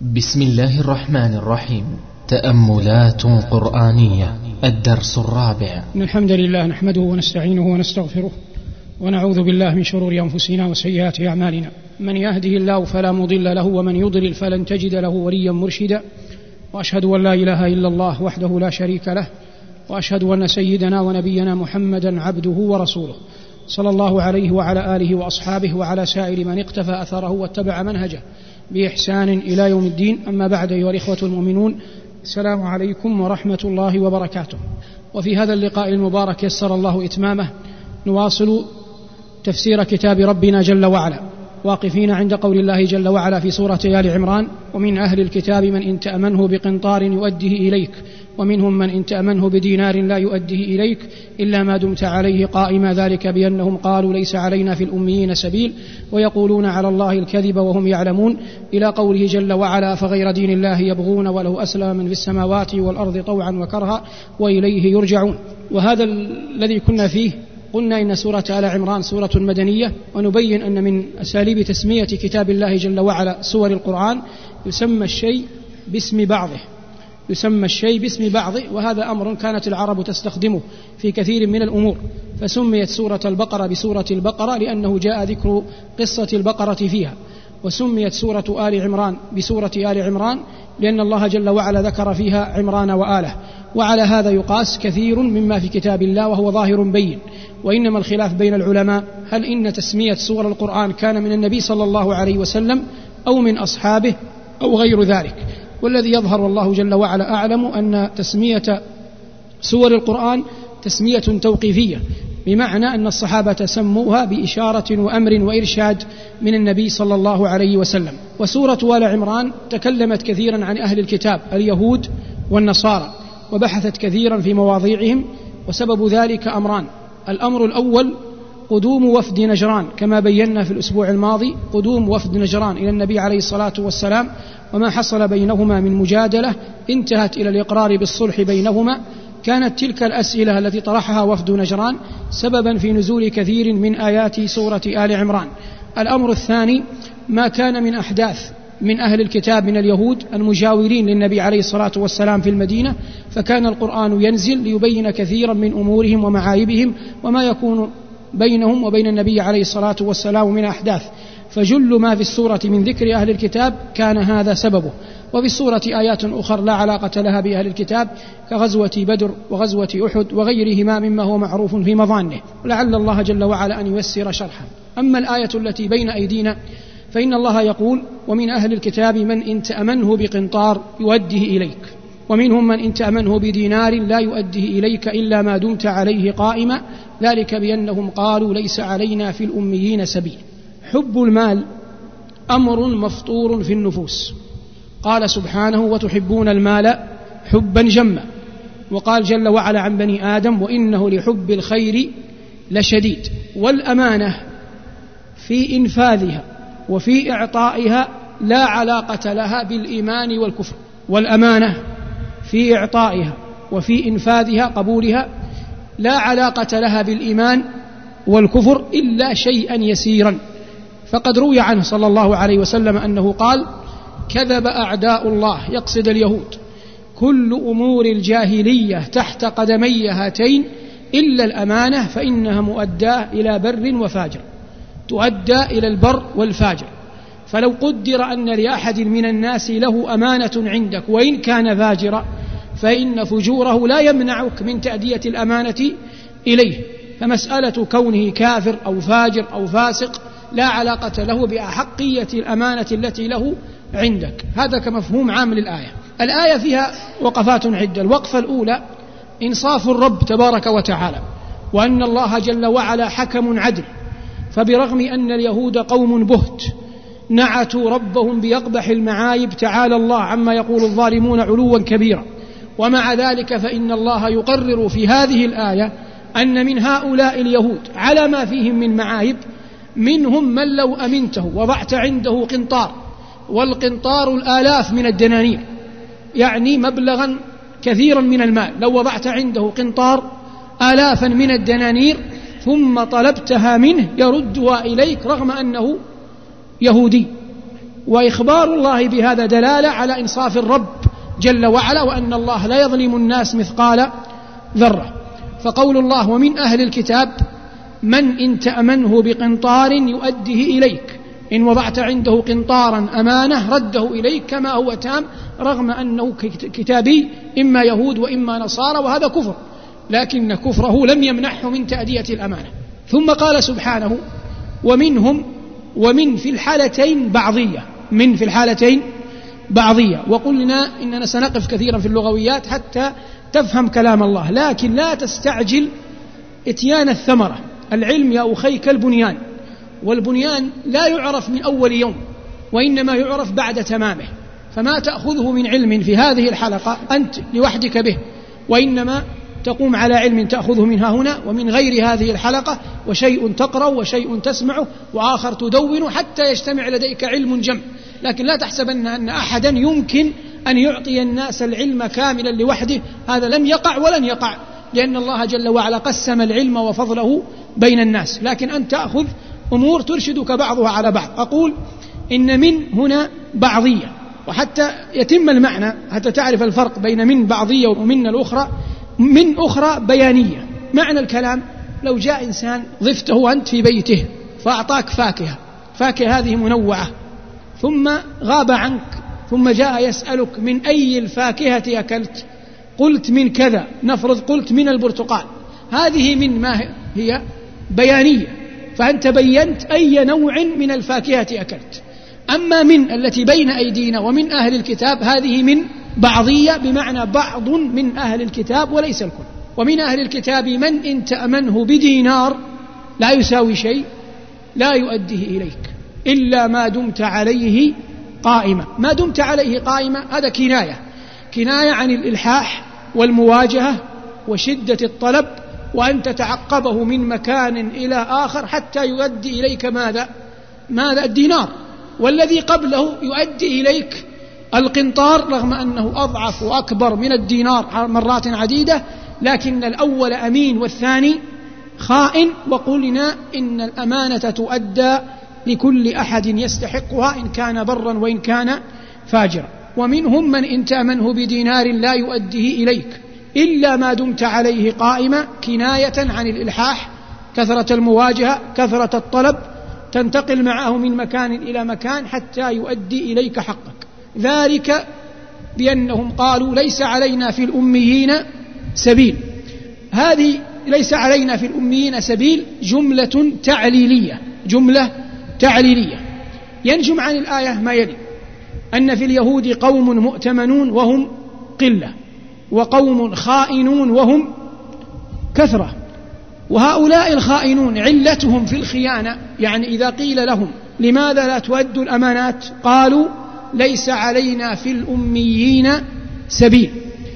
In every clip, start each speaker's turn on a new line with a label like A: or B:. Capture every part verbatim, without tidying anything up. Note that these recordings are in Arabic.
A: بسم الله الرحمن الرحيم. تأملات قرآنية، الدرس الرابع.
B: إن الحمد لله نحمده ونستعينه ونستغفره ونعوذ بالله من شرور أنفسنا وسيئات أعمالنا. من يهده الله فلا مضل له ومن يضلل فلن تجد له وليا مرشدا، وأشهد أن لا إله إلا الله وحده لا شريك له، وأشهد أن سيدنا ونبينا محمدا عبده ورسوله صلى الله عليه وعلى آله وأصحابه وعلى سائر من اقتفى أثره واتبع منهجه بإحسان إلى يوم الدين. أما بعد، أيها الإخوة المؤمنون، السلام عليكم ورحمة الله وبركاته. وفي هذا اللقاء المبارك يسر الله إتمامه نواصل تفسير كتاب ربنا جل وعلا، واقفين عند قول الله جل وعلا في سورة آل عمران: ومن أهل الكتاب من إن تأمنه بقنطار يؤديه إليك ومنهم من إن تأمنه بدينار لا يؤديه إليك إلا ما دمت عليه قائما، ذلك بأنهم قالوا ليس علينا في الأميين سبيل ويقولون على الله الكذب وهم يعلمون، إلى قوله جل وعلا: فغير دين الله يبغون وله أسلم من في السماوات والأرض طوعا وكرها وإليه يرجعون. وهذا الذي كنا فيه قلنا إن سورة آل عمران سورة مدنية، ونبين أن من أساليب تسمية كتاب الله جل وعلا سور القرآن يسمى الشيء باسم بعضه يسمى الشيء باسم بعضه وهذا أمر كانت العرب تستخدمه في كثير من الأمور، فسميت سورة البقرة بسورة البقرة لأنه جاء ذكر قصة البقرة فيها، وسميت سورة آل عمران بسورة آل عمران لأن الله جل وعلا ذكر فيها عمران وآله. وعلى هذا يقاس كثير مما في كتاب الله وهو ظاهر بين، وإنما الخلاف بين العلماء هل إن تسمية سور القرآن كان من النبي صلى الله عليه وسلم أو من أصحابه أو غير ذلك. والذي يظهر والله جل وعلا أعلم أن تسمية سور القرآن تسمية توقيفية، بمعنى أن الصحابة سموها بإشارة وأمر وإرشاد من النبي صلى الله عليه وسلم. وسورة آل عمران تكلمت كثيرا عن أهل الكتاب اليهود والنصارى، وبحثت كثيرا في مواضيعهم، وسبب ذلك أمران: الأمر الأول قدوم وفد نجران، كما بينا في الأسبوع الماضي قدوم وفد نجران إلى النبي عليه الصلاة والسلام، وما حصل بينهما من مجادلة انتهت إلى الإقرار بالصلح بينهما. كانت تلك الأسئلة التي طرحها وفد نجران سببا في نزول كثير من آيات سورة آل عمران. الأمر الثاني ما كان من أحداث من أهل الكتاب من اليهود المجاورين للنبي عليه الصلاة والسلام في المدينة، فكان القرآن ينزل ليبين كثيرا من أمورهم ومعايبهم وما يكون بينهم وبين النبي عليه الصلاة والسلام من أحداث، فجل ما في السورة من ذكر أهل الكتاب كان هذا سببه. وفي السورة آيات أخرى لا علاقة لها بأهل الكتاب كغزوة بدر وغزوة أحد وغيرهما مما هو معروف في مظانه، ولعل الله جل وعلا أن ييسر شرحه. أما الآية التي بين أيدينا فإن الله يقول: ومن أهل الكتاب من إن تأمنه بقنطار يؤديه إليك ومنهم من إن تأمنه بدينار لا يؤديه إليك إلا ما دمت عليه قائما، ذلك بأنهم قالوا ليس علينا في الأميين سبيل. حب المال أمر مفطور في النفوس، قال سبحانه: وتحبون المال حبا جما. وقال جل وعلا عن بني آدم: وإنه لحب الخير لشديد. والأمانة في إنفاذها وفي إعطائها لا علاقة لها بالإيمان والكفر، والأمانة في إعطائها وفي إنفاذها قبولها لا علاقة لها بالإيمان والكفر إلا شيئا يسيرا. فقد روي عنه صلى الله عليه وسلم أنه قال: كذب أعداء الله، يقصد اليهود، كل أمور الجاهلية تحت قدمي هاتين إلا الأمانة فإنها مؤداة إلى بر وفاجر، تؤدى إلى البر والفاجر. فلو قدر أن لأحد من الناس له أمانة عندك وإن كان فاجرا فإن فجوره لا يمنعك من تأدية الأمانة إليه، فمسألة كونه كافر أو فاجر أو فاسق لا علاقة له بأحقية الأمانة التي له عندك. هذا كمفهوم عام للآية. الآية فيها وقفات عدة. الوقفة الأولى إنصاف الرب تبارك وتعالى، وأن الله جل وعلا حكم عدل، فبرغم أن اليهود قوم بهت نعتوا ربهم بيقبح المعايب تعالى الله عما يقول الظالمون علوا كبيرا، ومع ذلك فإن الله يقرر في هذه الآية أن من هؤلاء اليهود على ما فيهم من معايب منهم من لو أمنته وضعت عنده قنطار، والقنطار الآلاف من الدنانير، يعني مبلغا كثيرا من المال، لو وضعت عنده قنطار آلافا من الدنانير ثم طلبتها منه يردها إليك رغم أنه يهودي، وإخبار الله بهذا دلالة على إنصاف الرب جل وعلا، وأن الله لا يظلم الناس مثقال ذرة. فقول الله ومن أهل الكتاب من إن تأمنه بقنطار يؤديه إليك، إن وضعت عنده قنطارا أمانة رده إليك كما هو تام، رغم أنه كتابي إما يهود وإما نصارى، وهذا كفر، لكن كفره لم يمنحه من تأدية الأمانة. ثم قال سبحانه ومنهم، ومن في الحالتين بعضية، من في الحالتين بعضية. وقلنا إننا سنقف كثيرا في اللغويات حتى تفهم كلام الله، لكن لا تستعجل اتيان الثمرة. العلم يا أخي كالبنيان، والبنيان لا يعرف من أول يوم، وإنما يعرف بعد تمامه. فما تأخذه من علم في هذه الحلقة أنت لوحدك به، وإنما تقوم على علم تأخذه منها هنا ومن غير هذه الحلقة، وشيء تقرأ وشيء تسمعه وآخر تدون حتى يجتمع لديك علم جمع. لكن لا تحسبن أن أحدا يمكن أن يعطي الناس العلم كاملا لوحده، هذا لم يقع ولن يقع، لأن الله جل وعلا قسم العلم وفضله بين الناس. لكن أن تأخذ أمور ترشدك بعضها على بعض. أقول إن من هنا بعضية، وحتى يتم المعنى حتى تعرف الفرق بين من بعضية ومن الأخرى، من أخرى بيانية. معنى الكلام لو جاء إنسان ضفته أنت في بيته فأعطاك فاكهة، فاكهة هذه منوعة، ثم غاب عنك، ثم جاء يسألك من أي الفاكهة أكلت؟ قلت من كذا، نفرض قلت من البرتقال، هذه من ما هي بيانية، فأنت بينت أي نوع من الفاكهة أكلت. أما من التي بين أيدينا ومن أهل الكتاب هذه من بعضية، بمعنى بعض من أهل الكتاب وليس الكل. ومن أهل الكتاب من إن تأمنه بدينار لا يساوي شيء لا يؤديه إليك إلا ما دمت عليه قائمة. ما دمت عليه قائمة هذا كناية، كناية عن الإلحاح والمواجهة وشدة الطلب، وأن تتعقبه من مكان إلى آخر حتى يؤدي إليك ماذا؟ ماذا؟ الدينار. والذي قبله يؤدي إليك القنطار، رغم أنه أضعف وأكبر من الدينار مرات عديدة، لكن الأول أمين والثاني خائن. وقلنا إن الأمانة تؤدى لكل أحد يستحقها إن كان برا وإن كان فاجرا. ومنهم من إن تأمنه بدينار لا يؤديه إليك إلا ما دمت عليه قائمة، كناية عن الإلحاح، كثرة المواجهة، كثرة الطلب، تنتقل معه من مكان إلى مكان حتى يؤدي إليك حقك. ذلك بأنهم قالوا ليس علينا في الأميين سبيل. هذه ليس علينا في الأميين سبيل جملة تعليلية، جملة تعليلية ينجم عن الآية ما يلي: أن في اليهود قوم مؤتمنون وهم قلة، وقوم خائنون وهم كثرة. وهؤلاء الخائنون علتهم في الخيانة، يعني إذا قيل لهم لماذا لا تؤدوا الأمانات قالوا ليس علينا في الأميين سبيل.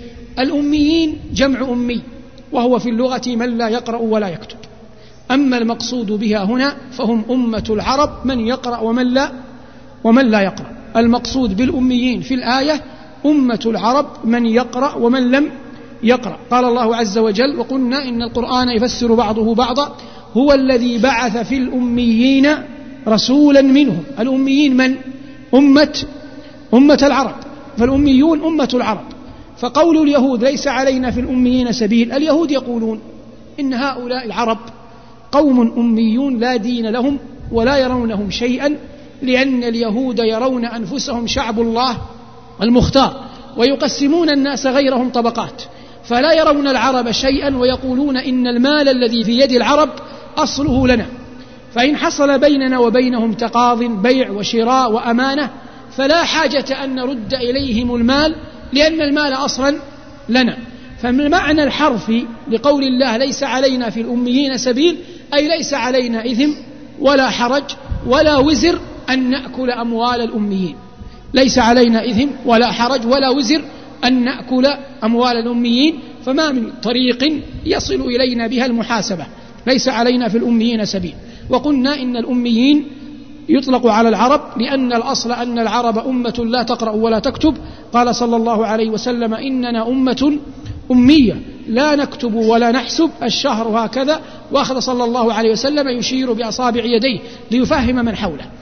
B: الأميين جمع أمي، وهو في اللغة من لا يقرأ ولا يكتب. أما المقصود بها هنا فهم أمة العرب، من يقرأ ومن لا ومن لا يقرأ. المقصود بالأميين في الآية أمة العرب، من يقرأ ومن لم يقرأ. قال الله عز وجل: وقلنا إن القرآن يفسر بعضه بعضا، هو الذي بعث في الأميين رسولا منهم. الأميين من؟ أمة أمة العرب، فالأميون أمة العرب. فقول اليهود ليس علينا في الأميين سبيل، اليهود يقولون إن هؤلاء العرب قوم أميون لا دين لهم ولا يرونهم شيئا، لأن اليهود يرون أنفسهم شعب الله المختار، ويقسمون الناس غيرهم طبقات، فلا يرون العرب شيئا، ويقولون إن المال الذي في يد العرب أصله لنا، فإن حصل بيننا وبينهم تقاض بيع وشراء وأمانة فلا حاجة أن نرد إليهم المال، لأن المال أصلا لنا. فالمعنى الحرفي لقول الله ليس علينا في الأميين سبيل، أي ليس علينا إثم ولا حرج ولا وزر أن نأكل أموال الأميين. ليس علينا إثم ولا حرج ولا وزر أن نأكل أموال الأميين، فما من طريق يصل إلينا بها المحاسبة. ليس علينا في الأميين سبيل. وقلنا إن الأميين يطلق على العرب، لأن الأصل أن العرب أمة لا تقرأ ولا تكتب. قال صلى الله عليه وسلم: إننا أمة أمية لا نكتب ولا نحسب، الشهر هكذا. وأخذ صلى الله عليه وسلم يشير بأصابع يديه ليفهم من حوله.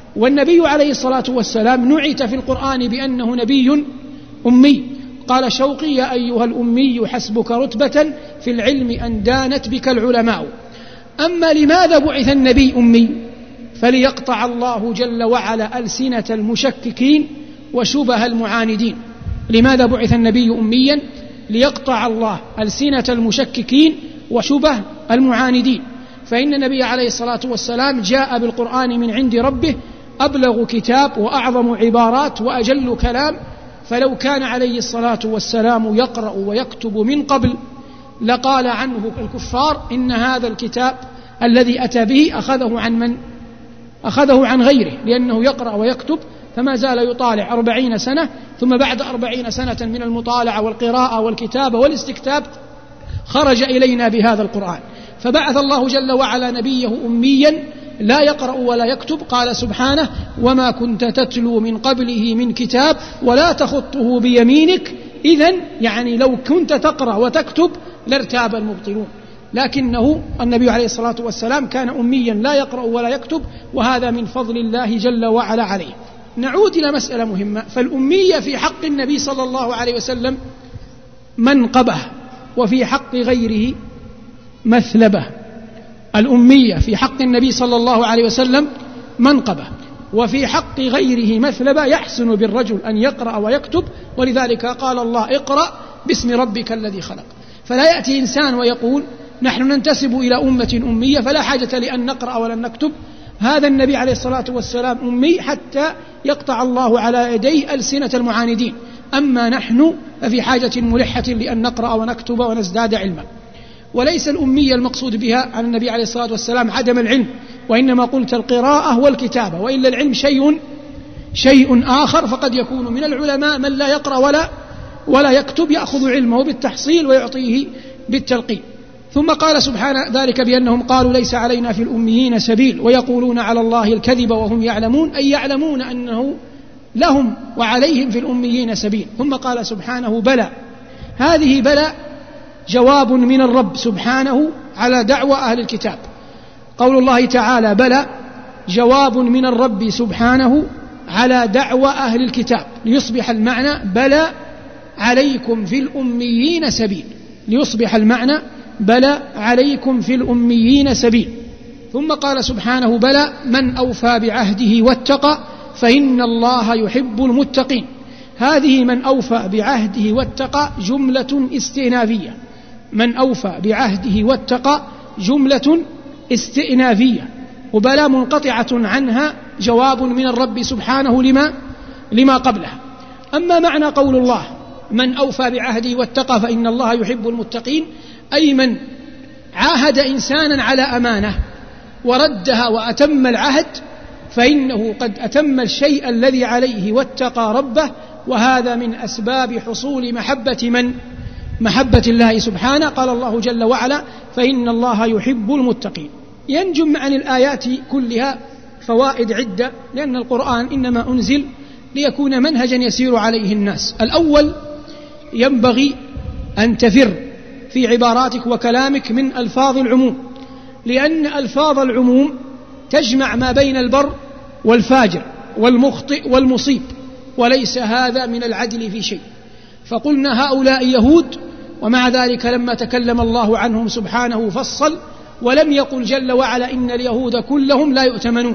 B: والنبي عليه الصلاة والسلام نعت في القرآن بأنه نبي أمي. قال شوقي يا أيها الأمي حسبك رتبة في العلم أن دانت بك العلماء. أما لماذا بعث النبي أمي؟ فليقطع الله جل وعلا ألسنة المشككين وشبه المعاندين. لماذا بعث النبي أميا؟ ليقطع الله ألسنة المشككين وشبه المعاندين. فإن النبي عليه الصلاة والسلام جاء بالقرآن من عند ربه أبلغ كتاب وأعظم عبارات وأجل كلام، فلو كان عليه الصلاة والسلام يقرأ ويكتب من قبل لقال عنه الكفار إن هذا الكتاب الذي أتى به أخذه عن من؟ أخذه عن غيره، لأنه يقرأ ويكتب فما زال يطالع أربعين سنة، ثم بعد أربعين سنة من المطالعة والقراءة والكتابة والاستكتاب خرج إلينا بهذا القرآن. فبعث الله جل وعلا نبيه أميا لا يقرأ ولا يكتب. قال سبحانه وما كنت تتلو من قبله من كتاب ولا تخطه بيمينك، إذن يعني لو كنت تقرأ وتكتب لارتاب المبطلون. لكنه النبي عليه الصلاة والسلام كان أميا لا يقرأ ولا يكتب، وهذا من فضل الله جل وعلا عليه. نعود إلى مسألة مهمة. فالأمية في حق النبي صلى الله عليه وسلم منقبة، وفي حق غيره مثلبة. الأمية في حق النبي صلى الله عليه وسلم منقبة، وفي حق غيره مثلبة. يحسن بالرجل أن يقرأ ويكتب، ولذلك قال الله اقرأ باسم ربك الذي خلق. فلا يأتي إنسان ويقول نحن ننتسب إلى أمة أمية فلا حاجة لأن نقرأ ولا نكتب. هذا النبي عليه الصلاة والسلام أمي حتى يقطع الله على يديه ألسنة المعاندين. أما نحن ففي حاجة ملحة لأن نقرأ ونكتب ونزداد علما. وليس الأمية المقصود بها عن النبي عليه الصلاة والسلام عدم العلم، وإنما قلت القراءة والكتابة، وإلا العلم شيء شيء آخر. فقد يكون من العلماء من لا يقرأ ولا ولا يكتب، يأخذ علمه بالتحصيل ويعطيه بالتلقين. ثم قال سبحانه ذلك بأنهم قالوا ليس علينا في الأميين سبيل ويقولون على الله الكذب وهم يعلمون، أي يعلمون أنه لهم وعليهم في الأميين سبيل. ثم قال سبحانه بلى. هذه بلى جواب من الرب سبحانه على دعوى أهل الكتاب. قول الله تعالى بلى جواب من الرب سبحانه على دعوى أهل الكتاب، ليصبح المعنى بلى عليكم في الأميين سبيل، ليصبح المعنى بلى عليكم في الأميين سبيل. ثم قال سبحانه بلى من أوفى بعهده واتقى فإن الله يحب المتقين. هذه من أوفى بعهده واتقى جملة استئنافية. من أوفى بعهده واتقى جملة استئنافية، وبلى منقطعة عنها جواب من الرب سبحانه لما لما قبلها. أما معنى قول الله من أوفى بعهده واتقى فإن الله يحب المتقين، أي من عاهد إنسانا على أمانة وردها وأتم العهد فإنه قد أتم الشيء الذي عليه واتقى ربه، وهذا من أسباب حصول محبة من؟ محبة الله سبحانه. قال الله جل وعلا فإن الله يحب المتقين. ينجم عن الآيات كلها فوائد عدة، لأن القرآن إنما أنزل ليكون منهجا يسير عليه الناس. الأول ينبغي أن تفر في عباراتك وكلامك من ألفاظ العموم، لأن ألفاظ العموم تجمع ما بين البر والفاجر والمخطئ والمصيب، وليس هذا من العدل في شيء. فقلنا هؤلاء يهود، ومع ذلك لما تكلم الله عنهم سبحانه فصل، ولم يقل جل وعلا إن اليهود كلهم لا يؤتمنون.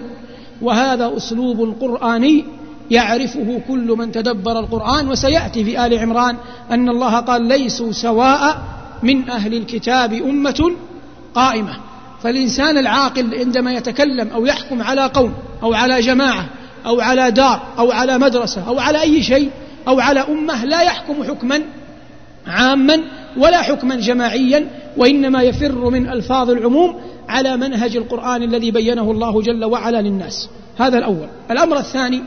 B: وهذا أسلوب قرآني يعرفه كل من تدبر القرآن. وسيأتي في آل عمران أن الله قال ليسوا سواء من أهل الكتاب أمة قائمة. فالإنسان العاقل عندما يتكلم أو يحكم على قوم أو على جماعة أو على دار أو على مدرسة أو على أي شيء أو على أمة لا يحكم حكما عاما ولا حكما جماعيا، وإنما يفر من ألفاظ العموم على منهج القرآن الذي بينه الله جل وعلا للناس. هذا الأول. الأمر الثاني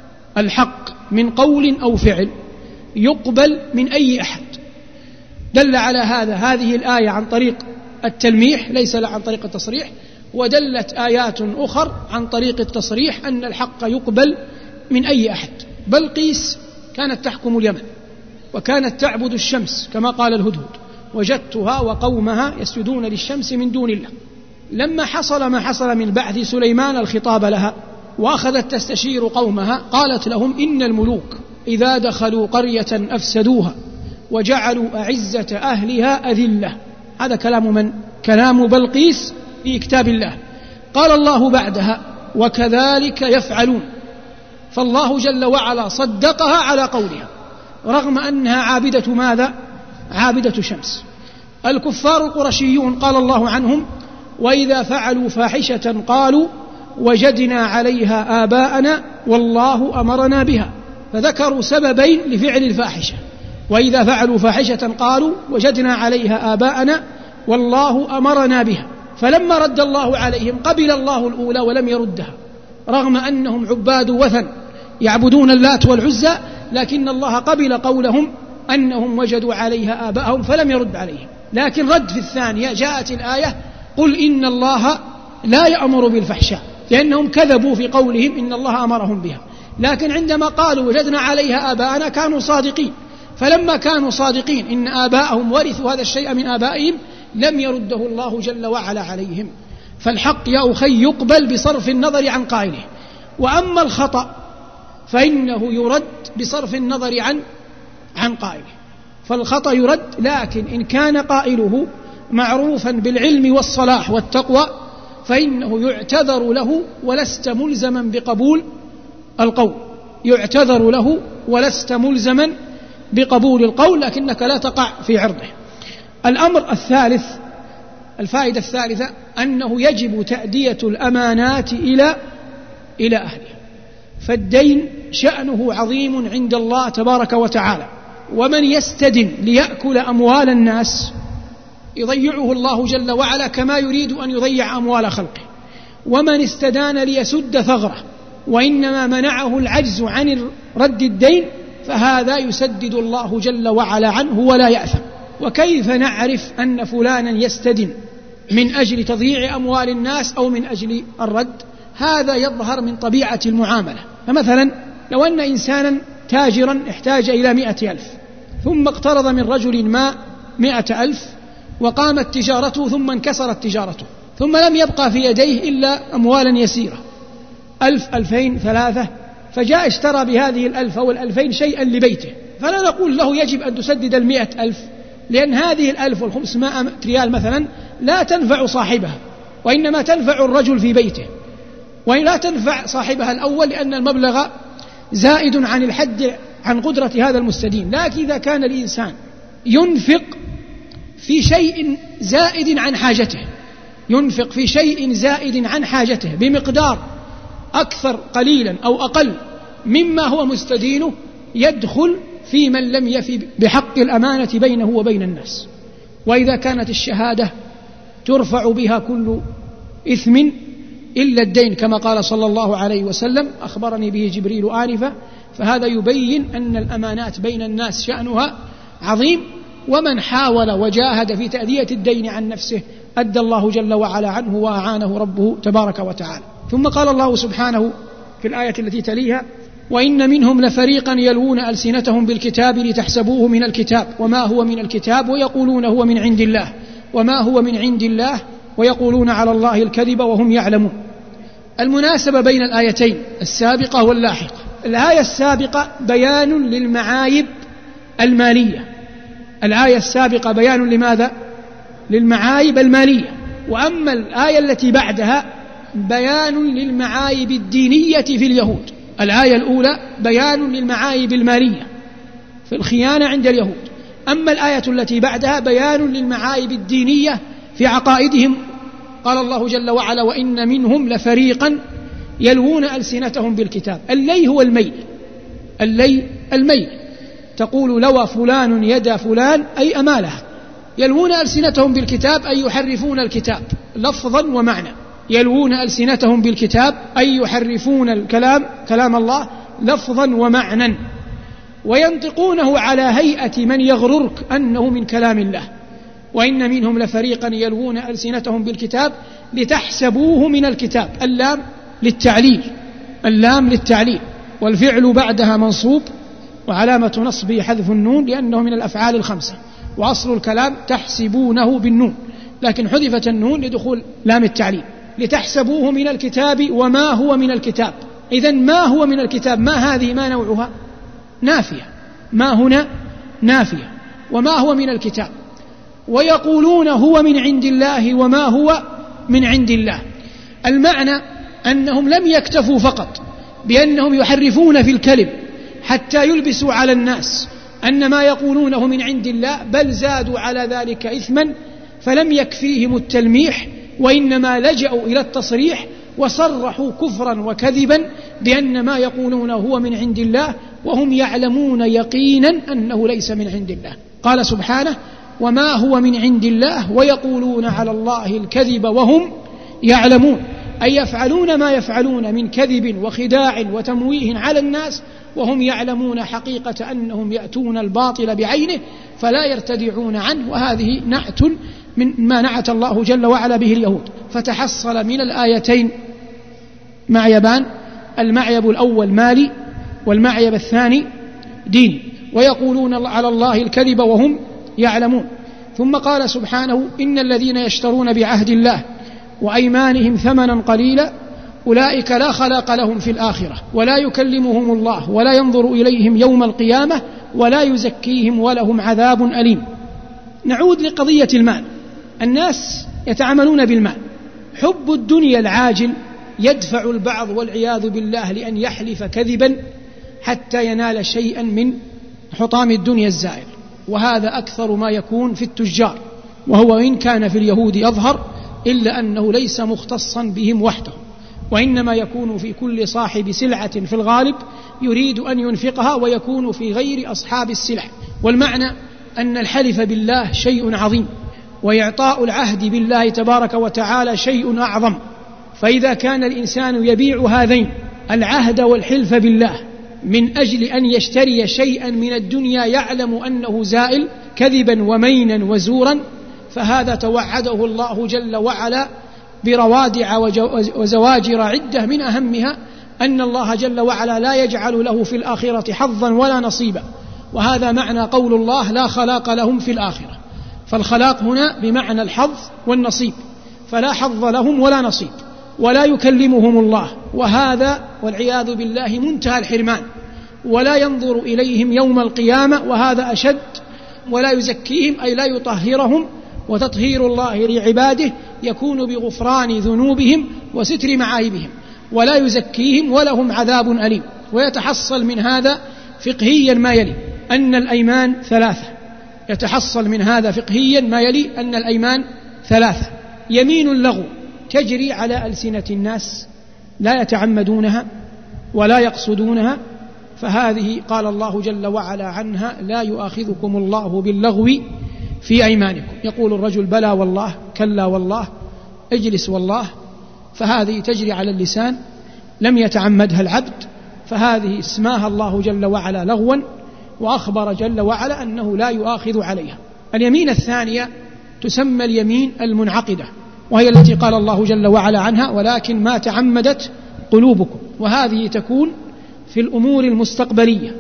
B: الحق من قول أو فعل يقبل من أي أحد. دل على هذا هذه الآية عن طريق التلميح ليس لا عن طريق التصريح، ودلت آيات أخر عن طريق التصريح أن الحق يقبل من أي أحد. بلقيس كانت تحكم اليمن وكانت تعبد الشمس كما قال الهدهد وجدتها وقومها يسجدون للشمس من دون الله. لما حصل ما حصل من بعث سليمان الخطاب لها وأخذت تستشير قومها قالت لهم إن الملوك إذا دخلوا قرية أفسدوها وجعلوا أعزة أهلها أذلة. هذا كلام من؟ كلام بلقيس في كتاب الله. قال الله بعدها وكذلك يفعلون، فالله جل وعلا صدقها على قولها رغم أنها عابدة ماذا؟ عابدة شمس. الكفار القرشيون قال الله عنهم وإذا فعلوا فاحشة قالوا وجدنا عليها آباءنا والله أمرنا بها، فذكروا سببين لفعل الفاحشة، وإذا فعلوا فاحشة قالوا وجدنا عليها آباءنا والله أمرنا بها، فلما رد الله عليهم قبل الله الأولى ولم يردها رغم أنهم عباد وثن يعبدون اللات والعزى، لكن الله قبل قولهم أنهم وجدوا عليها آباءهم فلم يرد عليهم. لكن رد في الثانية جاءت الآية قل إن الله لا يأمر بالفحشاء، لأنهم كذبوا في قولهم إن الله أمرهم بها، لكن عندما قالوا وجدنا عليها آباءنا كانوا صادقين، فلما كانوا صادقين إن آباءهم ورثوا هذا الشيء من آبائهم لم يرده الله جل وعلا عليهم. فالحق يا أخي يقبل بصرف النظر عن قائله، وأما الخطأ فإنه يرد بصرف النظر عن عن قائله. فالخطأ يرد، لكن إن كان قائله معروفا بالعلم والصلاح والتقوى فإنه يعتذر له ولست ملزما بقبول القول، يعتذر له ولست ملزما بقبول القول، لكنك لا تقع في عرضه. الأمر الثالث، الفائدة الثالثة، أنه يجب تأدية الأمانات إلى إلى أهلها، فالدين شأنه عظيم عند الله تبارك وتعالى، ومن يستدن ليأكل أموال الناس يضيعه الله جل وعلا كما يريد أن يضيع أموال خلقه، ومن استدان ليسد ثغره وإنما منعه العجز عن رد الدين فهذا يسدد الله جل وعلا عنه ولا يأثم. وكيف نعرف أن فلانا يستدن من أجل تضييع أموال الناس أو من أجل الرد؟ هذا يظهر من طبيعة المعاملة. فمثلا لو أن إنسانا تاجرا احتاج إلى مئة ألف ثم اقترض من رجل ما مئة ألف وقامت تجارته ثم انكسرت تجارته ثم لم يبقى في يديه إلا أموالا يسيرة ألف ألفين ثلاثة، فجاء اشترى بهذه الألف أو الألفين شيئا لبيته، فلا نقول له يجب أن تسدد المئة ألف، لأن هذه الألف والخمسمائة ريال مثلا لا تنفع صاحبها وإنما تنفع الرجل في بيته، ولا تنفع صاحبها الأول لأن المبلغ زائد عن الحد عن قدرة هذا المستدين. لكن إذا كان الإنسان ينفق في شيء زائد عن حاجته، ينفق في شيء زائد عن حاجته بمقدار أكثر قليلا أو أقل مما هو مستدينه، يدخل في من لم يفي بحق الأمانة بينه وبين الناس. وإذا كانت الشهادة ترفع بها كل إثم إلا الدين كما قال صلى الله عليه وسلم أخبرني به جبريل آنفا، فهذا يبين أن الأمانات بين الناس شأنها عظيم، ومن حاول وجاهد في تأدية الدين عن نفسه أدى الله جل وعلا عنه وأعانه ربه تبارك وتعالى. ثم قال الله سبحانه في الآية التي تليها وإن منهم لفريقا يلوون ألسنتهم بالكتاب لتحسبوه من الكتاب وما هو من الكتاب ويقولون هو من عند الله وما هو من عند الله ويقولون على الله الكذب وهم يعلمون. المناسبة بين الآيتين السابقة واللاحقة: الآية السابقة بيان للمعايب المالية، الآية السابقة بيان لماذا؟ للمعايب المالية. وأما الآية التي بعدها بيان للمعايب الدينية في اليهود. الآية الأولى بيان للمعايب المالية في الخيانة عند اليهود، أما الآية التي بعدها بيان للمعايب الدينية في عقائدهم. قال الله جل وعلا وإن منهم لفريقا يلوون ألسنتهم بالكتاب. اللي هو الميل، اللي الميل، تقول لوى فلان يد فلان أي أمالها. يلوون ألسنتهم بالكتاب أي يحرفون الكتاب لفظا ومعنى، يلوون ألسنتهم بالكتاب أي يحرفون الكلام كلام الله لفظا ومعنى، وينطقونه على هيئة من يغررك أنه من كلام الله. وإن منهم لفريقا يلوون ألسنتهم بالكتاب لتحسبوه من الكتاب. اللام للتعليل، اللام للتعليل، والفعل بعدها منصوب وعلامة نصبه حذف النون لأنه من الأفعال الخمسة، وأصل الكلام تحسبونه بالنون لكن حذفت النون لدخول لام التعليل. لتحسبوه من الكتاب وما هو من الكتاب، إذن ما هو من الكتاب؟ ما هذه ما نوعها؟ نافية. ما هنا نافية. وما هو من الكتاب. ويقولون هو من عند الله وما هو من عند الله. المعنى أنهم لم يكتفوا فقط بأنهم يحرفون في الكلم حتى يلبسوا على الناس أن ما يقولونه من عند الله، بل زادوا على ذلك إثما، فلم يكفيهم التلميح وإنما لجأوا إلى التصريح وصرحوا كفرا وكذبا بأن ما يقولونه هو من عند الله وهم يعلمون يقينا أنه ليس من عند الله. قال سبحانه: وما هو من عند الله ويقولون على الله الكذب وهم يعلمون، أي يفعلون ما يفعلون من كذب وخداع وتمويه على الناس وهم يعلمون حقيقة أنهم يأتون الباطل بعينه فلا يرتدعون عنه. وهذه نعت من ما نعت الله جل وعلا به اليهود. فتحصل من الآيتين معيبان: المعيب الأول مالي، والمعيب الثاني ديني. ويقولون على الله الكذب وهم يعلمون. ثم قال سبحانه: إن الذين يشترون بعهد الله وأيمانهم ثمنا قليلا أولئك لا خلاق لهم في الآخرة ولا يكلمهم الله ولا ينظر إليهم يوم القيامة ولا يزكيهم ولهم عذاب أليم. نعود لقضية المال. الناس يتعاملون بالمال. حب الدنيا العاجل يدفع البعض والعياذ بالله لأن يحلف كذبا حتى ينال شيئا من حطام الدنيا الزائر، وهذا أكثر ما يكون في التجار، وهو إن كان في اليهود أظهر إلا أنه ليس مختصا بهم وحده، وإنما يكون في كل صاحب سلعة في الغالب يريد أن ينفقها ويكون في غير أصحاب السلع. والمعنى أن الحلف بالله شيء عظيم، وإعطاء العهد بالله تبارك وتعالى شيء أعظم. فإذا كان الإنسان يبيع هذين العهد والحلف بالله من أجل أن يشتري شيئا من الدنيا يعلم أنه زائل كذبا ومينا وزورا، فهذا توعده الله جل وعلا بروادع وزواجر عدة، من أهمها أن الله جل وعلا لا يجعل له في الآخرة حظا ولا نصيبا. وهذا معنى قول الله: لا خلاق لهم في الآخرة. فالخلاق هنا بمعنى الحظ والنصيب، فلا حظ لهم ولا نصيب، ولا يكلمهم الله، وهذا والعياذ بالله منتهى الحرمان. ولا ينظر إليهم يوم القيامة، وهذا أشد. ولا يزكيهم أي لا يطهرهم، وتطهير الله لعباده يكون بغفران ذنوبهم وستر معايبهم. ولا يزكيهم ولهم عذاب أليم. ويتحصل من هذا فقهيا ما يلي: أن الأيمان ثلاثة. يتحصل من هذا فقهيا ما يلي أن الأيمان ثلاثة: يمين اللغو تجري على ألسنة الناس لا يتعمدونها ولا يقصدونها، فهذه قال الله جل وعلا عنها: لا يؤاخذكم الله باللغو في أيمانكم. يقول الرجل: بلى والله، كلا والله، اجلس والله، فهذه تجري على اللسان لم يتعمدها العبد، فهذه اسماها الله جل وعلا لغوا، وأخبر جل وعلا أنه لا يؤاخذ عليها. اليمين الثانية تسمى اليمين المنعقدة، وهي التي قال الله جل وعلا عنها: ولكن ما تعمدت قلوبكم. وهذه تكون في الأمور المستقبلية،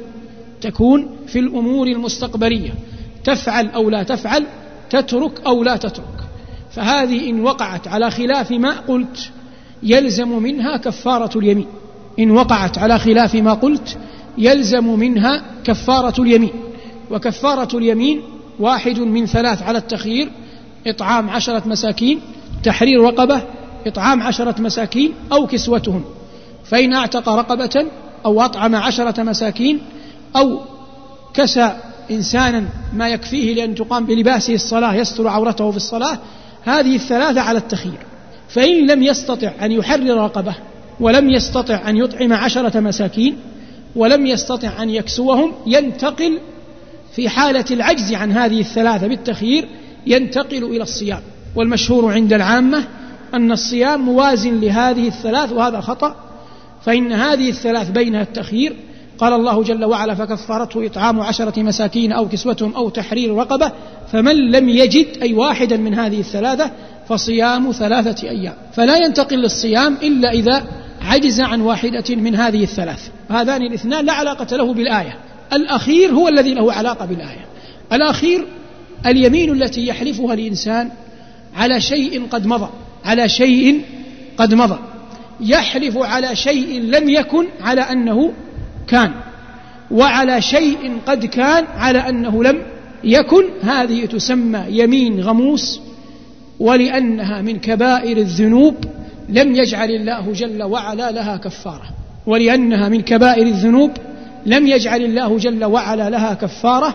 B: تكون في الأمور المستقبلية، تفعل أو لا تفعل، تترك أو لا تترك. فهذه إن وقعت على خلاف ما قلت يلزم منها كفارة اليمين. إن وقعت على خلاف ما قلت يلزم منها كفارة اليمين. وكفارة اليمين واحد من ثلاث على التخيير: إطعام عشرة مساكين، تحرير رقبة، إطعام عشرة مساكين، أو كسوتهم. فإن أعتق رقبة أو أطعم عشرة مساكين أو كسى إنسانا ما يكفيه لأن تقام بلباسه الصلاة يستر عورته في الصلاة، هذه الثلاثة على التخيير. فإن لم يستطع أن يحرر رقبة، ولم يستطع أن يطعم عشرة مساكين، ولم يستطع أن يكسوهم، ينتقل في حالة العجز عن هذه الثلاثة بالتخيير ينتقل إلى الصيام. والمشهور عند العامة أن الصيام موازن لهذه الثلاث، وهذا خطأ، فإن هذه الثلاث بينها التخيير. قال الله جل وعلا: فكفارته إطعام عشرة مساكين أو كسوتهم أو تحرير رقبة، فمن لم يجد أي واحدا من هذه الثلاثة فصيام ثلاثة أيام. فلا ينتقل للصيام إلا إذا عجز عن واحدة من هذه الثلاث. هذان الاثنان لا علاقة له بالآية. الأخير هو الذي له علاقة بالآية. الأخير اليمين التي يحلفها الإنسان على شيء قد مضى، على شيء قد مضى. يحلف على شيء لم يكن على أنه كان، وعلى شيء قد كان على أنه لم يكن. هذه تسمى يمين غموس، ولأنها من كبائر الذنوب لم يجعل الله جل وعلا لها كفارة ولأنها من كبائر الذنوب لم يجعل الله جل وعلا لها كفارة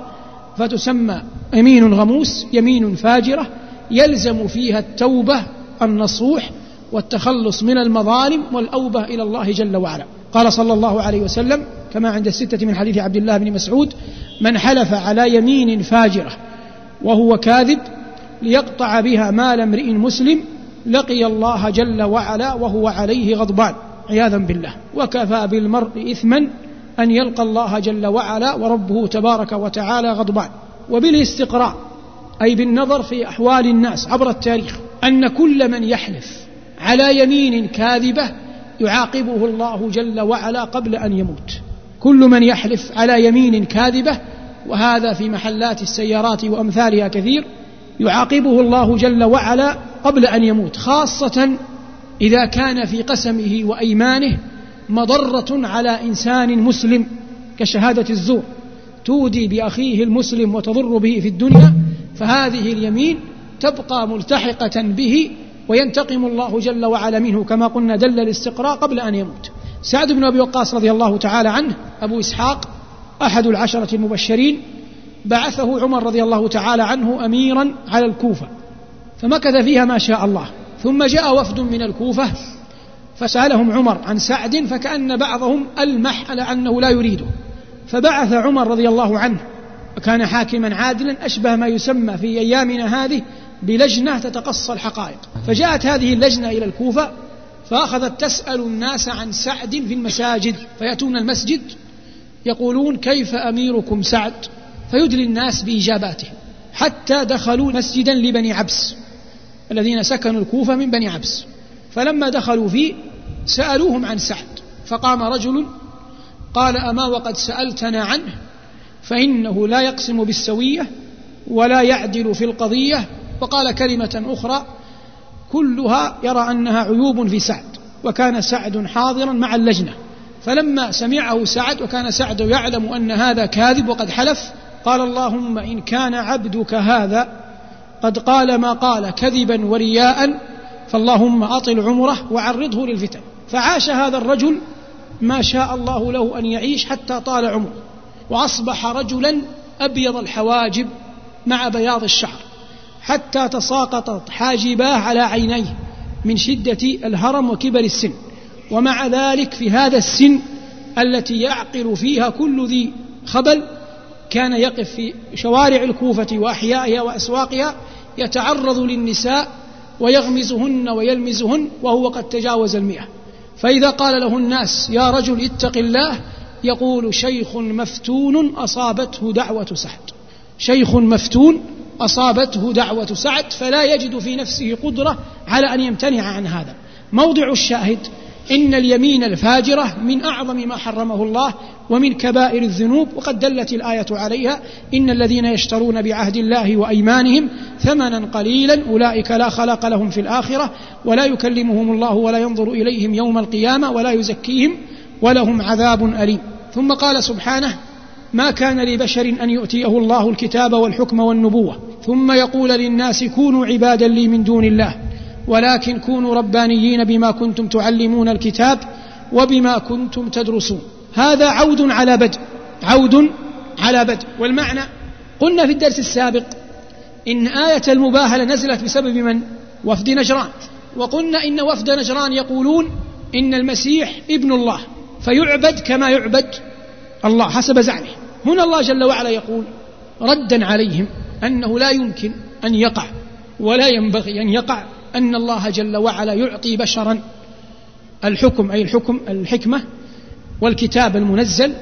B: فتسمى يمين غموس، يمين فاجرة يلزم فيها التوبة النصوح والتخلص من المظالم والأوبة إلى الله جل وعلا. قال صلى الله عليه وسلم كما عند الستة من حديث عبد الله بن مسعود: من حلف على يمين فاجرة وهو كاذب ليقطع بها مال امرئ مسلم لقي الله جل وعلا وهو عليه غضبان عياذا بالله. وكفى بالمرء إثما أن يلقى الله جل وعلا وربه تبارك وتعالى غضبان. وبالاستقراء أي بالنظر في أحوال الناس عبر التاريخ أن كل من يحلف على يمين كاذبة يعاقبه الله جل وعلا قبل أن يموت. كل من يحلف على يمين كاذبة، وهذا في محلات السيارات وأمثالها كثير، يعاقبه الله جل وعلا قبل أن يموت، خاصة إذا كان في قسمه وأيمانه مضرة على إنسان مسلم كشهادة الزور تودي بأخيه المسلم وتضر به في الدنيا، فهذه اليمين تبقى ملتحقة به وينتقم الله جل وعلا منه كما قلنا دل الاستقراء قبل أن يموت. سعد بن أبي وقاص رضي الله تعالى عنه أبو إسحاق أحد العشرة المبشرين، بعثه عمر رضي الله تعالى عنه أميرا على الكوفة فمكث فيها ما شاء الله، ثم جاء وفد من الكوفة فسألهم عمر عن سعد فكأن بعضهم ألمح على أنه لا يريده، فبعث عمر رضي الله عنه وكان حاكما عادلا أشبه ما يسمى في أيامنا هذه بلجنة تتقصى الحقائق. فجاءت هذه اللجنة إلى الكوفة فأخذت تسأل الناس عن سعد في المساجد، فيأتون المسجد يقولون كيف أميركم سعد، فيدلي الناس بإجاباتهم حتى دخلوا مسجدا لبني عبس الذين سكنوا الكوفة من بني عبس، فلما دخلوا فيه سألوهم عن سعد، فقام رجل قال: أما وقد سألتنا عنه فإنه لا يقسم بالسوية ولا يعدل في القضية، وقال كلمة أخرى كلها يرى أنها عيوب في سعد. وكان سعد حاضرا مع اللجنة، فلما سمعه سعد وكان سعد يعلم أن هذا كاذب وقد حلف قال: اللهم إن كان عبدك هذا قد قال ما قال كذبا ورياء فاللهم أطل عمره وعرضه للفتن. فعاش هذا الرجل ما شاء الله له أن يعيش حتى طال عمره، وأصبح رجلا أبيض الحواجب مع بياض الشعر حتى تساقطت حاجباه على عينيه من شدة الهرم وكبر السن. ومع ذلك في هذا السن التي يعقل فيها كل ذي خبل كان يقف في شوارع الكوفة وأحيائها وأسواقها يتعرض للنساء ويغمزهن ويلمزهن وهو قد تجاوز المئة. فإذا قال له الناس يا رجل اتق الله يقول: شيخ مفتون أصابته دعوة سعد، شيخ مفتون أصابته دعوة سعد، فلا يجد في نفسه قدرة على أن يمتنع عن هذا. موضع الشاهد إن اليمين الفاجرة من أعظم ما حرمه الله ومن كبائر الذنوب، وقد دلت الآية عليها: إن الذين يشترون بعهد الله وأيمانهم ثمنا قليلا أولئك لا خلاق لهم في الآخرة ولا يكلمهم الله ولا ينظر إليهم يوم القيامة ولا يزكيهم ولهم عذاب أليم. ثم قال سبحانه: ما كان لبشر أن يؤتيه الله الكتاب والحكم والنبوة ثم يقول للناس كونوا عبادا لي من دون الله ولكن كونوا ربانيين بما كنتم تعلمون الكتاب وبما كنتم تدرسون. هذا عود على بدء، عود على بدء. والمعنى قلنا في الدرس السابق إن آية المباهلة نزلت بسبب من؟ وفد نجران، وقلنا إن وفد نجران يقولون إن المسيح ابن الله فيعبد كما يعبد الله حسب زعمه. هنا الله جل وعلا يقول ردا عليهم أنه لا يمكن أن يقع ولا ينبغي أن يقع أن الله جل وعلا يعطي بشرا الحكم أي الحكم الحكمة والكتاب المنزل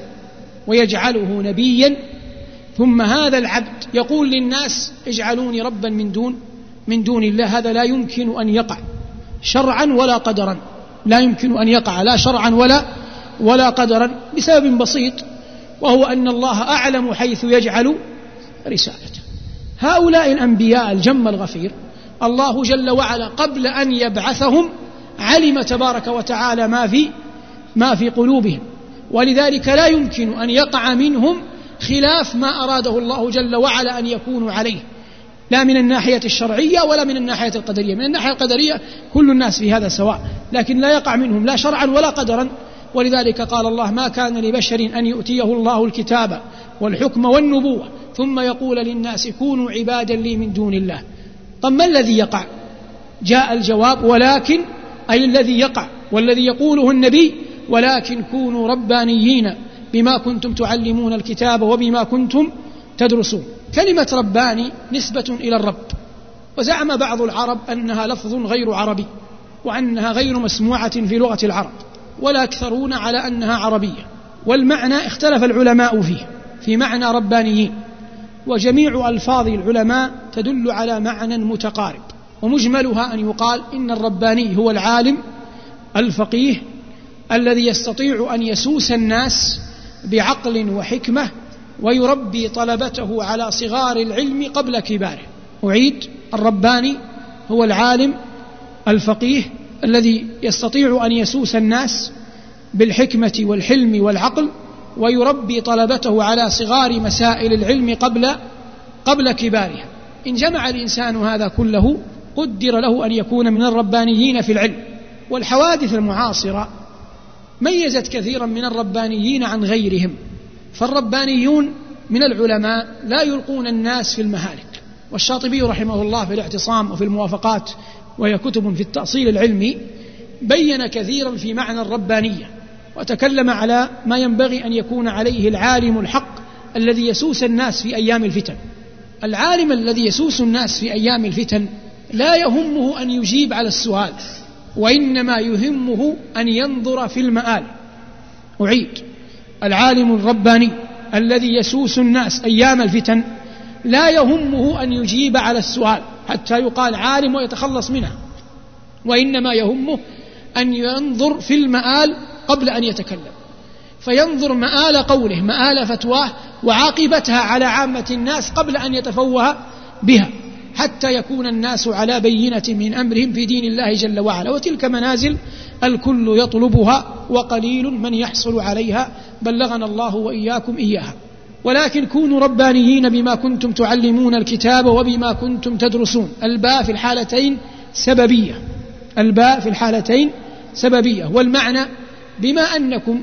B: ويجعله نبيا ثم هذا العبد يقول للناس اجعلوني ربا من دون من دون الله. هذا لا يمكن أن يقع شرعا ولا قدرا، لا يمكن أن يقع لا شرعا ولا ولا قدرا بسبب بسيط، وهو أن الله أعلم حيث يجعل رسالته. هؤلاء الأنبياء الجم الغفير الله جل وعلا قبل أن يبعثهم علم تبارك وتعالى ما في ما في قلوبهم، ولذلك لا يمكن أن يقع منهم خلاف ما أراده الله جل وعلا أن يكونوا عليه، لا من الناحية الشرعية ولا من الناحية القدرية. من الناحية القدرية كل الناس في هذا سواء، لكن لا يقع منهم لا شرعا ولا قدرا. ولذلك قال الله: ما كان لبشر أن يؤتيه الله الكتاب والحكم والنبوة ثم يقول للناس كونوا عبادا لي من دون الله. طب ما الذي يقع؟ جاء الجواب: ولكن، أي الذي يقع والذي يقوله النبي: ولكن كونوا ربانيين بما كنتم تعلمون الكتاب وبما كنتم تدرسون. كلمة رباني نسبة إلى الرب، وزعم بعض العرب أنها لفظ غير عربي وأنها غير مسموعة في لغة العرب، ولا أكثرون على أنها عربية. والمعنى اختلف العلماء فيه في معنى ربانيين، وجميع ألفاظ العلماء تدل على معنى متقارب، ومجملها أن يقال إن الرباني هو العالم الفقيه الذي يستطيع أن يسوس الناس بعقل وحكمة ويربي طلبته على صغار العلم قبل كباره. أعيد: الرباني هو العالم الفقيه الذي يستطيع أن يسوس الناس بالحكمة والحلم والعقل ويربي طلبته على صغار مسائل العلم قبل قبل كبارها. إن جمع الإنسان هذا كله قدر له أن يكون من الربانيين في العلم. والحوادث المعاصرة ميزت كثيرا من الربانيين عن غيرهم، فالربانيون من العلماء لا يلقون الناس في المهالك. والشاطبي رحمه الله في الاعتصام وفي الموافقات، وهي كتب في التأصيل العلمي، بين كثيرا في معنى الربانية، وتكلم على ما ينبغي أن يكون عليه العالم الحق الذي يسوس الناس في أيام الفتن. العالم الذي يسوس الناس في أيام الفتن لا يهمه أن يجيب على السؤال، وإنما يهمه أن ينظر في المآل. أعيد: العالم الرباني الذي يسوس الناس أيام الفتن لا يهمه أن يجيب على السؤال حتى يقال عالم ويتخلص منها، وإنما يهمه أن ينظر في المآل قبل أن يتكلم، فينظر مآل قوله، مآل فتواه، وعاقبتها على عامة الناس قبل أن يتفوه بها، حتى يكون الناس على بينة من أمرهم في دين الله جل وعلا. وتلك منازل الكل يطلبها وقليل من يحصل عليها، بلغنا الله وإياكم إياها. ولكن كونوا ربانيين بما كنتم تعلمون الكتاب وبما كنتم تدرسون. الباء في الحالتين سببية، الباء في الحالتين سببية، والمعنى بما أنكم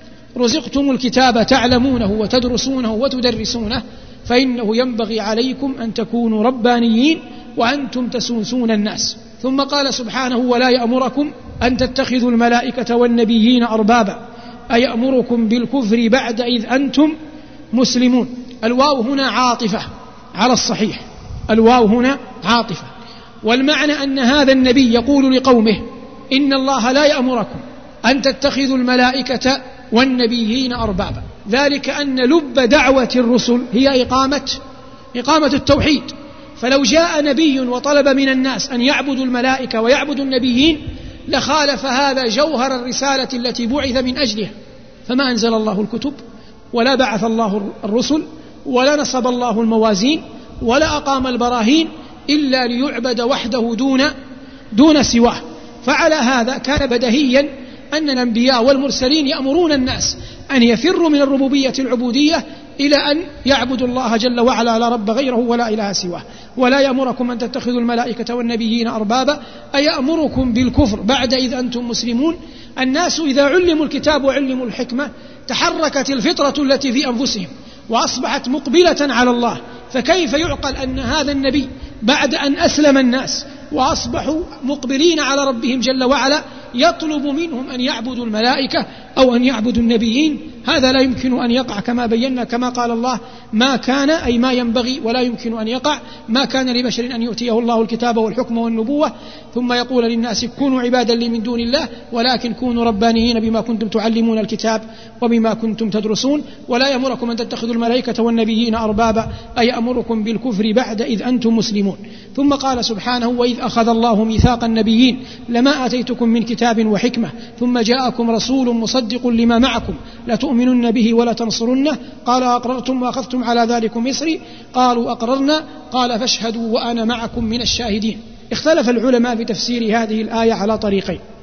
B: رزقتم الكتاب تعلمونه وتدرسونه وتدرسونه فإنه ينبغي عليكم أن تكونوا ربانيين وأنتم تسوسون الناس. ثم قال سبحانه: ولا يأمركم أن تتخذوا الملائكة والنبيين أربابا، أيأمركم بالكفر بعد إذ أنتم مسلمون. الواو هنا عاطفة على الصحيح، الواو هنا عاطفة، والمعنى أن هذا النبي يقول لقومه: إن الله لا يأمركم أن تتخذوا الملائكة والنبيين أربابا. ذلك أن لب دعوة الرسل هي إقامة إقامة التوحيد، فلو جاء نبي وطلب من الناس أن يعبدوا الملائكة ويعبدوا النبيين لخالف هذا جوهر الرسالة التي بعث من أجلها. فما أنزل الله الكتب ولا بعث الله الرسل ولا نصب الله الموازين ولا أقام البراهين إلا ليعبد وحده دون دون سواه. فعلى هذا كان بديهيا أن الأنبياء والمرسلين يأمرون الناس أن يفروا من الربوبية العبودية إلى أن يعبدوا الله جل وعلا لا رب غيره ولا إله سواه. ولا يأمركم أن تتخذوا الملائكة والنبيين أربابا، أيأمركم بالكفر بعد إذ أنتم مسلمون. الناس إذا علموا الكتاب وعلموا الحكمة تحركت الفطرة التي في أنفسهم وأصبحت مقبلة على الله، فكيف يعقل أن هذا النبي بعد أن أسلم الناس وأصبحوا مقبلين على ربهم جل وعلا يطلب منهم أن يعبدوا الملائكة أو أن يعبدوا النبيين؟ هذا لا يمكن أن يقع، كما بينا كما قال الله: ما كان، أي ما ينبغي ولا يمكن أن يقع. ما كان لبشر أن يؤتيه الله الكتاب والحكم والنبوة ثم يقول للناس كونوا عبادا لي من دون الله، ولكن كونوا ربانيين بما كنتم تعلمون الكتاب وبما كنتم تدرسون. ولا يأمركم أن تتخذوا الملائكة والنبيين أربابا، أي أمركم بالكفر بعد إذ أنتم مسلمون. ثم قال سبحانه: وإذ أخذ الله ميثاق النبيين لما آتيتكم من كتاب وحكمة ثم جاءكم رسول مصدق لما معكم لتؤمنن به ولا تنصرنه، قال أقررتم وأخذتم على ذلكم مصري، قالوا أقررنا، قال فاشهدوا وأنا معكم من الشاهدين. اختلف العلماء في تفسير هذه الآية على طريقين.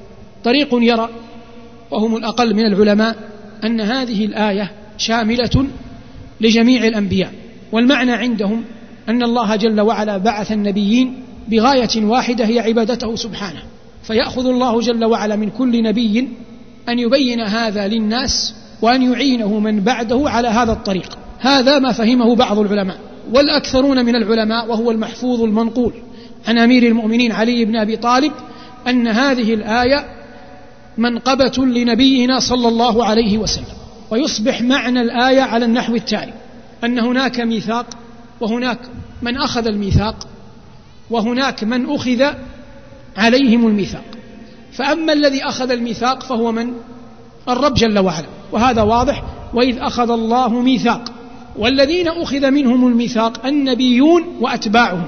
B: طريق يرى وهم الأقل من العلماء أن هذه الآية شاملة لجميع الأنبياء، والمعنى عندهم أن الله جل وعلا بعث النبيين بغاية واحدة هي عبادته سبحانه، فيأخذ الله جل وعلا من كل نبي أن يبين هذا للناس وأن يعينه من بعده على هذا الطريق. هذا ما فهمه بعض العلماء، والأكثرون من العلماء وهو المحفوظ المنقول عن أمير المؤمنين علي بن أبي طالب أن هذه الآية منقبة لنبينا صلى الله عليه وسلم. ويصبح معنى الآية على النحو التالي: أن هناك ميثاق، وهناك من أخذ الميثاق، وهناك من أخذ عليهم الميثاق. فأما الذي أخذ الميثاق فهو من؟ الرب جل وعلا، وهذا واضح: وإذ أخذ الله ميثاق. والذين أخذ منهم الميثاق النبيون وأتباعهم،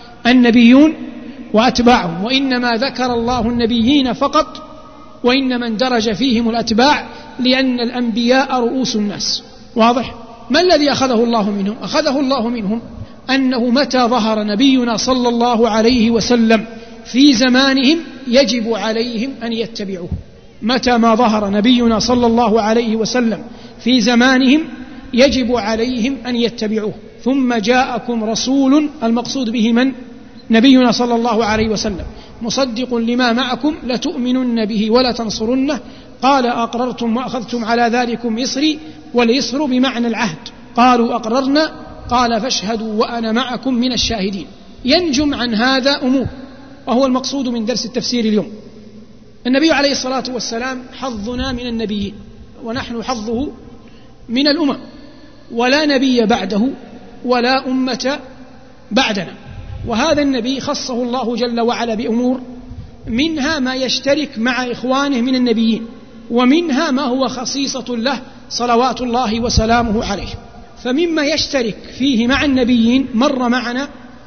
B: النبيون وأتباعهم، وإنما ذكر الله النبيين فقط، وإنما اندرج فيهم الأتباع لأن الأنبياء رؤوس الناس. واضح؟ ما الذي أخذه الله منهم؟ أخذه الله منهم أنه متى ظهر نبينا صلى الله عليه وسلم في زمانهم يجب عليهم أن يتبعوه. متى ما ظهر نبينا صلى الله عليه وسلم في زمانهم يجب عليهم أن يتبعوه. ثم جاءكم رسول، المقصود به من؟ نبينا صلى الله عليه وسلم، مصدق لما معكم لتؤمنن به ولا تنصرنه، قال أقررتم وأخذتم على ذلكم إصري، والإصر بمعنى العهد. قالوا أقررنا، قال فاشهدوا وأنا معكم من الشاهدين. ينجم عن هذا أمور، وهو المقصود من درس التفسير اليوم. النبي عليه الصلاة والسلام حظنا من النبيين، ونحن حظه من الأمم، ولا نبي بعده ولا أمة بعدنا. وهذا النبي خصه الله جل وعلا بأمور، منها ما يشترك مع إخوانه من النبيين، ومنها ما هو خصيصة له صلوات الله وسلامه عليه. فمما يشترك فيه مع النبيين مر معنا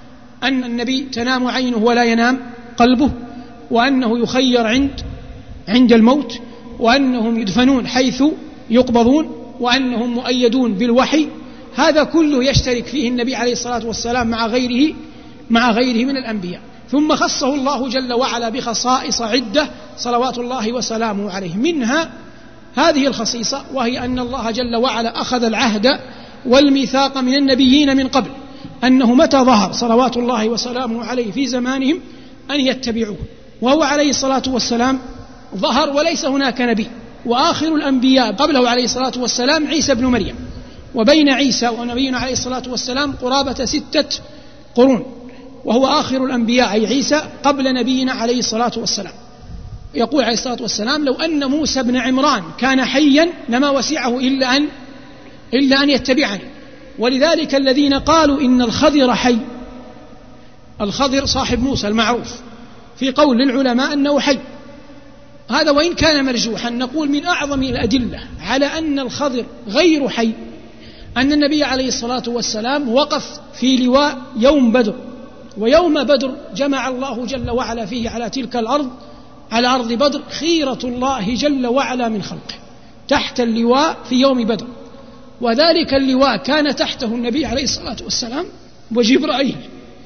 B: أن النبي تنام عينه ولا ينام قلبه، وأنه يخير عند عند الموت، وأنهم يدفنون حيث يقبضون، وأنهم مؤيدون بالوحي. هذا كله يشترك فيه النبي عليه الصلاة والسلام مع غيره مع غيره من الأنبياء. ثم خصه الله جل وعلا بخصائص عدة صلوات الله وسلامه عليه، منها هذه الخصيصة، وهي أن الله جل وعلا أخذ العهد والميثاق من النبيين من قبل، أنه متى ظهر صلوات الله وسلامه عليه في زمانهم أن يتبعوه. وهو عليه الصلاة والسلام ظهر وليس هناك نبي، وآخر الأنبياء قبله عليه الصلاة والسلام عيسى بن مريم، وبين عيسى ونبينا عليه الصلاة والسلام قرابة ستة قرون، وهو آخر الأنبياء أي عيسى قبل نبينا عليه الصلاة والسلام. يقول عليه الصلاة والسلام: لو أن موسى بن عمران كان حيا لما وسعه إلا أن إلا أن يتبعني. ولذلك الذين قالوا إن الخضر حي، الخضر صاحب موسى المعروف، في قول للعلماء أنه حي، هذا وإن كان مرجوحا نقول من أعظم الأدلة على أن الخضر غير حي أن النبي عليه الصلاة والسلام وقف في لواء يوم بدر، ويوم بدر جمع الله جل وعلا فيه على تلك الأرض، على أرض بدر، خيرة الله جل وعلا من خلقه تحت اللواء في يوم بدر. وذلك اللواء كان تحته النبي عليه الصلاة والسلام وجبرائيل.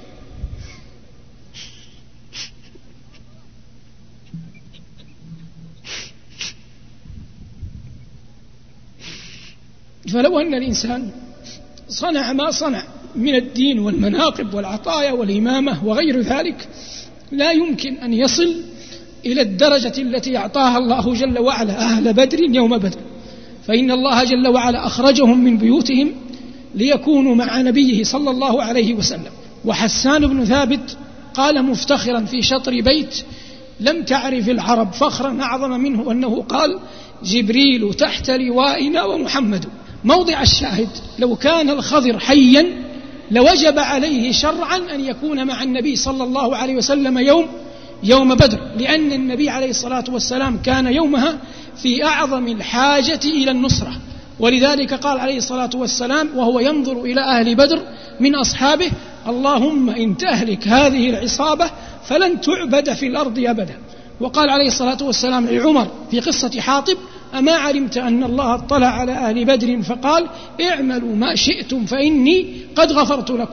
B: فلو أن الإنسان صنع ما صنع من الدين والمناقب والعطايا والإمامة وغير ذلك، لا يمكن أن يصل إلى الدرجة التي أعطاها الله جل وعلا أهل بدر يوم بدر. فإن الله جل وعلا أخرجهم من بيوتهم ليكونوا مع نبيه صلى الله عليه وسلم. وحسان بن ثابت قال مفتخرا في شطر بيت: لم تعرف العرب فخرا أعظم منه أنه قال: جبريل تحت لوائنا ومحمد. موضع الشاهد: لو كان الخضر حيا لوجب عليه شرعا أن يكون مع النبي صلى الله عليه وسلم يوم يوم بدر، لأن النبي عليه الصلاة والسلام كان يومها في أعظم الحاجة إلى النصرة. ولذلك قال عليه الصلاة والسلام وهو ينظر إلى أهل بدر من أصحابه: اللهم إن تهلك هذه العصابة فلن تعبد في الأرض أبدا. وقال عليه الصلاة والسلام لعمر في قصة حاطب: أما علمت أن الله اطلع على أهل بدر فقال: اعملوا ما شئتم فإني قد غفرت لكم.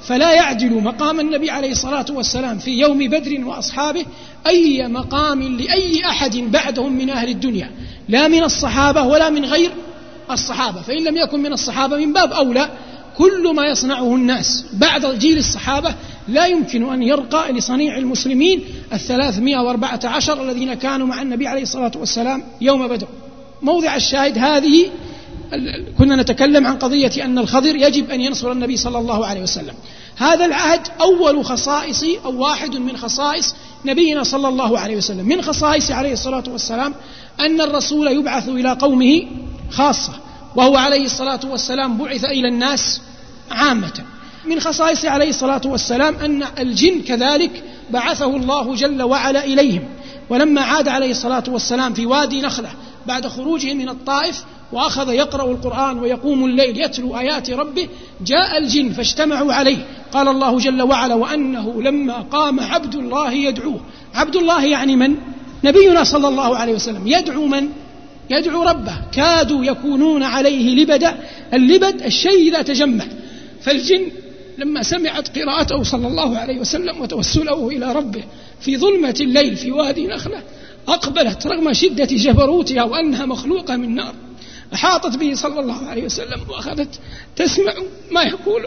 B: فلا يعدل مقام النبي عليه الصلاة والسلام في يوم بدر وأصحابه أي مقام لأي أحد بعدهم من أهل الدنيا، لا من الصحابة ولا من غير الصحابة، فإن لم يكن من الصحابة من باب أولى. كل ما يصنعه الناس بعد جيل الصحابة لا يمكن أن يرقى لصنيع المسلمين الثلاثمائة وأربعة عشر الذين كانوا مع النبي عليه الصلاة والسلام يوم بدر. موضع الشاهد هذه، كنا نتكلم عن قضية أن الخضر يجب أن ينصر النبي صلى الله عليه وسلم. هذا العهد أول خصائص أو واحد من خصائص نبينا صلى الله عليه وسلم. من خصائص عليه الصلاة والسلام أن الرسول يبعث إلى قومه خاصة، وهو عليه الصلاة والسلام بعث إلى الناس عامة. من خصائص عليه الصلاة والسلام أن الجن كذلك بعثه الله جل وعلا إليهم. ولما عاد عليه الصلاة والسلام في وادي نخلة بعد خروجه من الطائف وأخذ يقرأ القرآن ويقوم الليل يتلو آيات ربه، جاء الجن فاجتمعوا عليه. قال الله جل وعلا: وأنه لما قام عبد الله يدعوه. عبد الله يعني من؟ نبينا صلى الله عليه وسلم. يدعو من؟ يدعو ربه. كادوا يكونون عليه لبدا. اللبد الشيء إذا تجمع. فالجن لما سمعت قراءته صلى الله عليه وسلم وتوسله إلى ربه في ظلمة الليل في وادي نخلة، أقبلت رغم شدة جبروتها وأنها مخلوقة من نار، أحاطت به صلى الله عليه وسلم وأخذت تسمع ما يقول.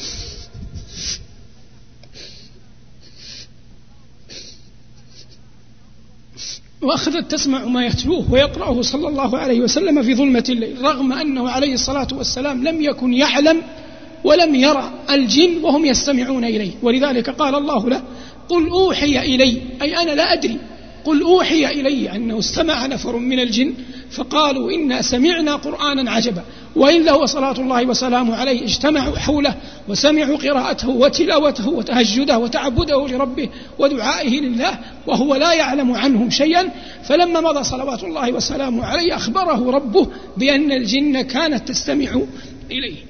B: وأخذت تسمع ما يتلوه ويقرأه صلى الله عليه وسلم في ظلمة الليل، رغم أنه عليه الصلاة والسلام لم يكن يعلم ولم يرى الجن وهم يستمعون إليه. ولذلك قال الله له: قل أوحي إلي، أي أنا لا أدري، قل أوحي إلي أنه استمع نفر من الجن فقالوا إنا سمعنا قرآنا عجبا. وإلا هو صلاة الله وسلامه عليه اجتمعوا حوله وسمعوا قراءته وتلاوته وتهجده وتعبده لربه ودعائه لله وهو لا يعلم عنهم شيئا. فلما مضى صلوات الله وسلامه عليه أخبره ربه بأن الجن كانت تستمع إليه.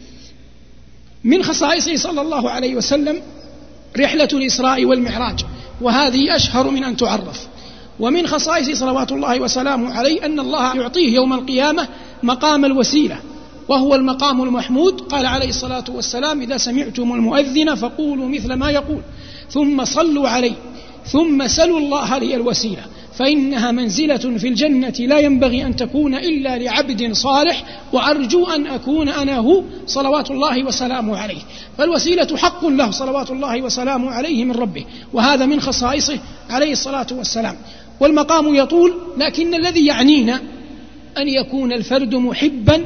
B: من خصائصه صلى الله عليه وسلم رحلة الإسراء والمعراج، وهذه أشهر من أن تعرف. ومن خصائصه صلوات الله وسلامه عليه أن الله يعطيه يوم القيامة مقام الوسيلة، وهو المقام المحمود. قال عليه الصلاة والسلام: إذا سمعتم المؤذن فقولوا مثل ما يقول ثم صلوا عليه ثم سلوا الله لي الوسيلة، فإنها منزلة في الجنة لا ينبغي أن تكون إلا لعبد صالح، وأرجو أن أكون أنا هو صلوات الله وسلامه عليه. فالوسيلة حق له صلوات الله وسلامه عليه من ربه، وهذا من خصائصه عليه الصلاة والسلام. والمقام يطول، لكن الذي يعنينا أن يكون الفرد محبا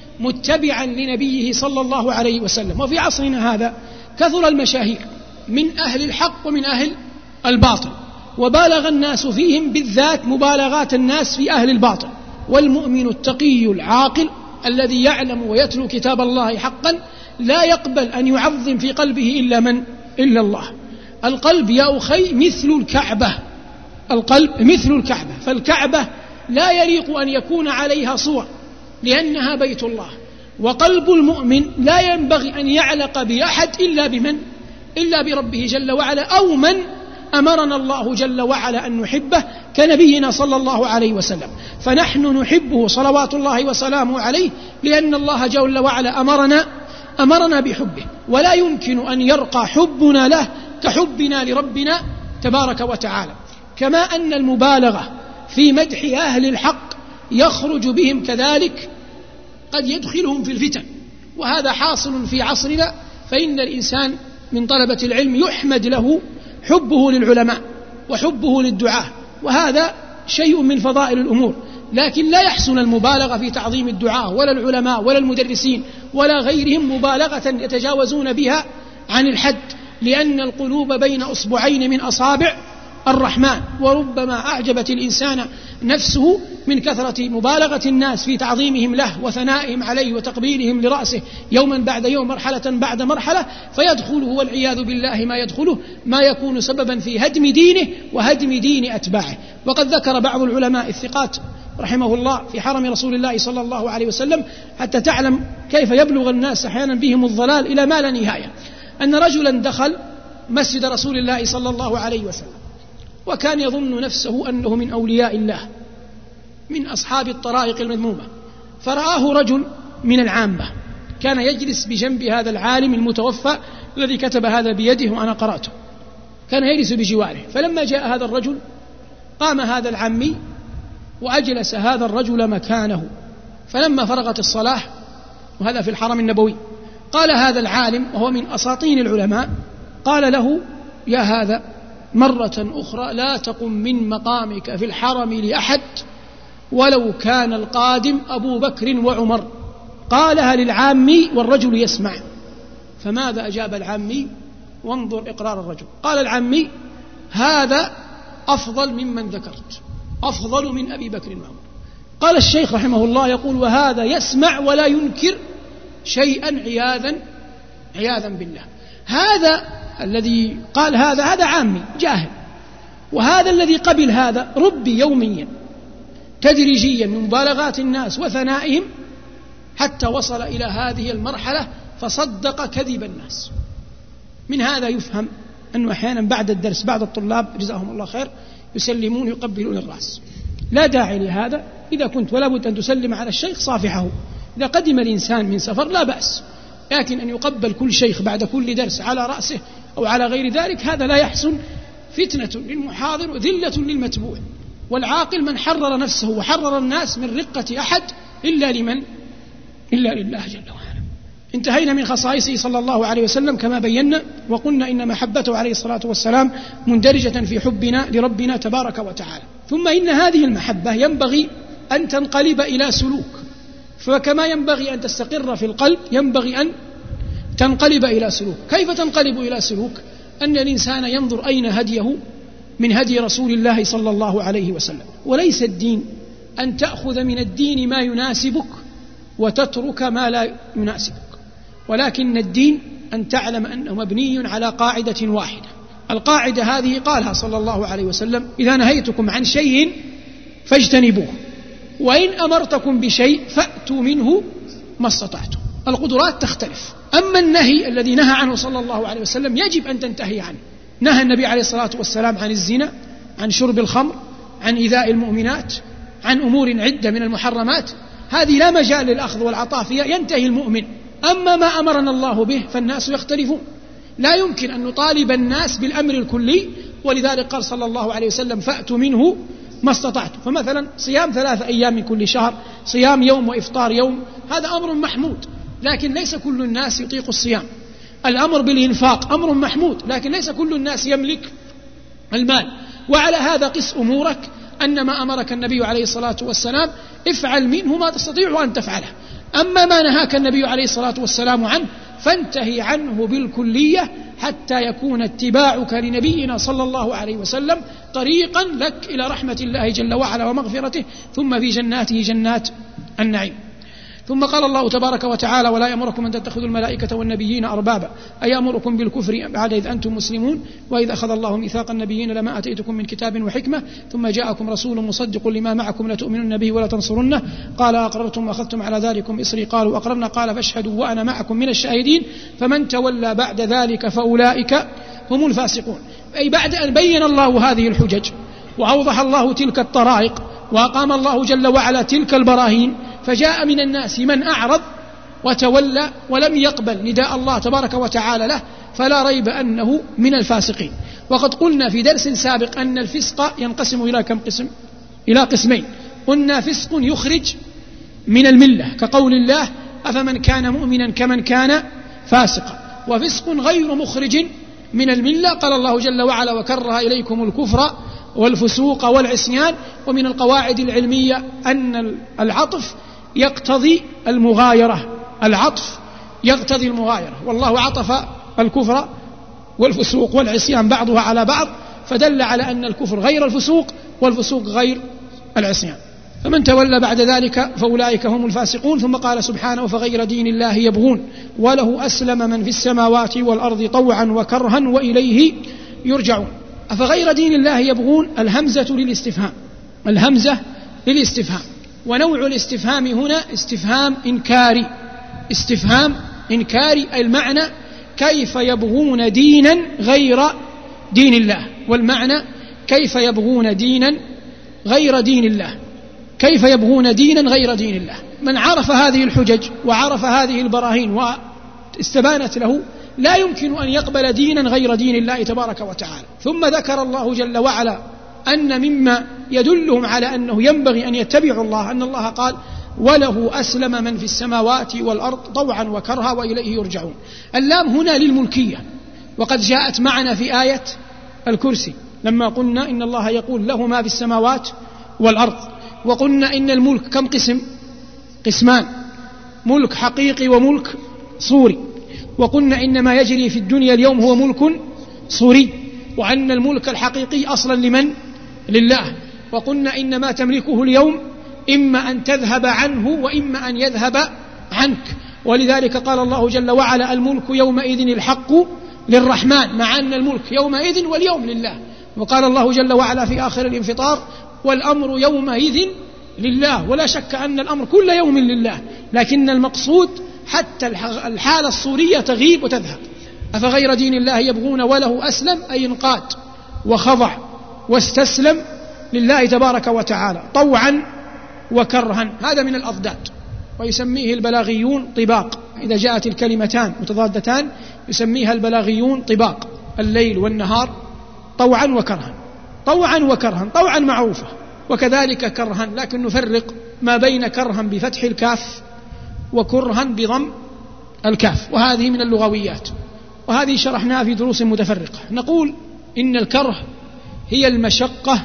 B: متبعا لنبيه صلى الله عليه وسلم. وفي عصرنا هذا كثر المشاهير من أهل الحق ومن أهل الباطل، وبالغ الناس فيهم بالذات مبالغات الناس في أهل الباطل. والمؤمن التقي العاقل الذي يعلم ويتلو كتاب الله حقا لا يقبل أن يعظم في قلبه إلا من؟ إلا الله. القلب يا أخي مثل الكعبة، القلب مثل الكعبة، فالكعبة لا يليق أن يكون عليها صور لأنها بيت الله. وقلب المؤمن لا ينبغي أن يعلق بأحد إلا بمن؟ إلا بربه جل وعلا، أو من أمرنا الله جل وعلا أن نحبه كنبينا صلى الله عليه وسلم. فنحن نحبه صلوات الله وسلامه عليه لأن الله جل وعلا أمرنا أمرنا بحبه، ولا يمكن أن يرقى حبنا له كحبنا لربنا تبارك وتعالى. كما أن المبالغة في مدح أهل الحق يخرج بهم كذلك قد يدخلهم في الفتن، وهذا حاصل في عصرنا. فإن الإنسان من طلبة العلم يحمد له حبه للعلماء وحبه للدعاة، وهذا شيء من فضائل الأمور، لكن لا يحسن المبالغة في تعظيم الدعاة ولا العلماء ولا المدرسين ولا غيرهم مبالغة يتجاوزون بها عن الحد، لأن القلوب بين أصبعين من أصابع الرحمن، وربما أعجبت الإنسان نفسه من كثرة مبالغة الناس في تعظيمهم له وثنائهم عليه وتقبيلهم لرأسه يوما بعد يوم مرحلة بعد مرحلة، فيدخله والعياذ بالله ما يدخله ما يكون سببا في هدم دينه وهدم دين أتباعه. وقد ذكر بعض العلماء الثقات رحمه الله في حرم رسول الله صلى الله عليه وسلم حتى تعلم كيف يبلغ الناس أحيانا بهم الضلال إلى ما لا نهاية، أن رجلا دخل مسجد رسول الله صلى الله عليه وسلم وكان يظن نفسه أنه من أولياء الله من أصحاب الطرائق المذمومة، فرآه رجل من العامة كان يجلس بجنب هذا العالم المتوفى الذي كتب هذا بيده وأنا قرأته، كان يجلس بجواره، فلما جاء هذا الرجل قام هذا العمي وأجلس هذا الرجل مكانه، فلما فرغت الصلاة، وهذا في الحرم النبوي، قال هذا العالم وهو من أساطين العلماء، قال له: يا هذا مرة أخرى لا تقم من مقامك في الحرم لأحد ولو كان القادم أبو بكر وعمر. قالها للعامي والرجل يسمع. فماذا أجاب العامي؟ وانظر إقرار الرجل. قال العامي: هذا أفضل ممن ذكرت، أفضل من أبي بكر وعمر. قال الشيخ رحمه الله يقول: وهذا يسمع ولا ينكر شيئا عياذا عياذا بالله. هذا الذي قال هذا هذا عامي جاهل، وهذا الذي قبل هذا ربي يوميا تدريجيا من مبالغات الناس وثنائهم حتى وصل إلى هذه المرحلة فصدق كذب الناس. من هذا يفهم أنه أحيانا بعد الدرس بعض الطلاب جزاهم الله خير يسلمون يقبلون الرأس. لا داعي لهذا، إذا كنت ولا بد أن تسلم على الشيخ صافحه. إذا قدم الإنسان من سفر لا بأس، لكن أن يقبل كل شيخ بعد كل درس على رأسه أو على غير ذلك هذا لا يحسن، فتنة للمحاضر وذلة للمتبوع. والعاقل من حرر نفسه وحرر الناس من رقة أحد إلا لمن؟ إلا لله جل وعلا. انتهينا من خصائصه صلى الله عليه وسلم كما بينا، وقلنا إن محبته عليه الصلاة والسلام مندرجة في حبنا لربنا تبارك وتعالى. ثم إن هذه المحبة ينبغي أن تنقلب إلى سلوك، فكما ينبغي أن تستقر في القلب ينبغي أن تنقلب إلى سلوك. كيف تنقلب إلى سلوك؟ أن الإنسان ينظر أين هديه من هدي رسول الله صلى الله عليه وسلم. وليس الدين أن تأخذ من الدين ما يناسبك وتترك ما لا يناسبك، ولكن الدين أن تعلم أنه مبني على قاعدة واحدة. القاعدة هذه قالها صلى الله عليه وسلم: إذا نهيتكم عن شيء فاجتنبوه، وإن أمرتكم بشيء فأتوا منه ما استطعتم. القدرات تختلف. أما النهي الذي نهى عنه صلى الله عليه وسلم يجب أن تنتهي عنه. نهى النبي عليه الصلاة والسلام عن الزنا، عن شرب الخمر، عن إيذاء المؤمنات، عن أمور عدة من المحرمات، هذه لا مجال للأخذ والعطاء فيها، ينتهي المؤمن. أما ما أمرنا الله به فالناس يختلفون، لا يمكن أن نطالب الناس بالأمر الكلي، ولذلك قال صلى الله عليه وسلم: فأتوا منه ما استطعتم. فمثلا صيام ثلاثة أيام من كل شهر، صيام يوم وإفطار يوم، هذا أمر محمود، لكن ليس كل الناس يطيق الصيام. الأمر بالإنفاق أمر محمود، لكن ليس كل الناس يملك المال. وعلى هذا قس أمورك، أن ما أمرك النبي عليه الصلاة والسلام افعل منه ما تستطيع أن تفعله، أما ما نهاك النبي عليه الصلاة والسلام عنه فانتهي عنه بالكلية، حتى يكون اتباعك لنبينا صلى الله عليه وسلم طريقا لك إلى رحمة الله جل وعلا ومغفرته، ثم في جناته جنات النعيم. ثم قال الله تبارك وتعالى: ولا يأمركم أن تتخذوا الملائكة والنبيين أربابا، أي يأمركم بالكفر بعد إذ أنتم مسلمون، وإذ أخذ الله ميثاق النبيين لما أتيتكم من كتاب وحكمة ثم جاءكم رسول مصدق لما معكم لتؤمنن به ولا تنصرنه، قال أقررتم وأخذتم على ذلكم إصري، قالوا أقررنا، قال فاشهدوا وأنا معكم من الشاهدين، فمن تولى بعد ذلك فأولئك هم الفاسقون. أي بعد أن بين الله هذه الحجج وأوضح الله تلك الطرائق وأقام الله جل وعلا تلك البراهين، فجاء من الناس من أعرض وتولى ولم يقبل نداء الله تبارك وتعالى له، فلا ريب أنه من الفاسقين. وقد قلنا في درس سابق أن الفسق ينقسم إلى كم قسم؟ إلى قسمين. قلنا فسق يخرج من الملة كقول الله: أفمن كان مؤمنا كمن كان فاسقا. وفسق غير مخرج من الملة، قال الله جل وعلا: وكره إليكم الكفر والفسوق والعصيان. ومن القواعد العلمية أن العطف يقتضي المغايرة، العطف يقتضي المغايرة، والله عطف الكفر والفسوق والعصيان بعضها على بعض، فدل على أن الكفر غير الفسوق والفسوق غير العصيان. فمن تولى بعد ذلك فأولئك هم الفاسقون. ثم قال سبحانه: فغير دين الله يبغون وله أسلم من في السماوات والأرض طوعا وكرها وإليه يرجعون. أفغير دين الله يبغون، الهمزة للاستفهام، الهمزة للاستفهام. ونوع الاستفهام هنا استفهام إنكاري، استفهام إنكاري، المعنى كيف يبغون دينا غير دين الله، والمعنى كيف يبغون دينا غير دين الله، كيف يبغون دينا غير دين الله. من عرف هذه الحجج وعرف هذه البراهين واستبانت له لا يمكن أن يقبل دينا غير دين الله تبارك وتعالى. ثم ذكر الله جل وعلا أن مما يدلهم على أنه ينبغي أن يتبعوا الله أن الله قال وله أسلم من في السماوات والأرض طوعا وكرها وإليه يرجعون. اللام هنا للملكية، وقد جاءت معنا في آية الكرسي لما قلنا إن الله يقول له ما في السماوات والأرض، وقلنا إن الملك كم قسم؟ قسمان، ملك حقيقي وملك صوري، وقلنا إن ما يجري في الدنيا اليوم هو ملك صوري، وأن الملك الحقيقي أصلا لمن؟ لله. وقلنا إن ما تملكه اليوم إما أن تذهب عنه وإما أن يذهب عنك، ولذلك قال الله جل وعلا الملك يومئذ الحق للرحمن، مع أن الملك يومئذ واليوم لله. وقال الله جل وعلا في آخر الانفطار والأمر يومئذ لله. ولا شك أن الأمر كل يوم لله، لكن المقصود حتى الحالة الصورية تغيب وتذهب. أفغير دين الله يبغون وله أسلم، أي انقاد وخضع واستسلم لله تبارك وتعالى طوعا وكرها. هذا من الأضداد، ويسميه البلاغيون طباق. إذا جاءت الكلمتان متضادتان يسميها البلاغيون طباق، الليل والنهار طوعا وكرها. طوعا وكرها، طوعا معروفة، وكذلك كرها، لكن نفرق ما بين كرها بفتح الكاف وكرها بضم الكاف، وهذه من اللغويات، وهذه شرحناها في دروس متفرقة. نقول إن الكره هي المشقة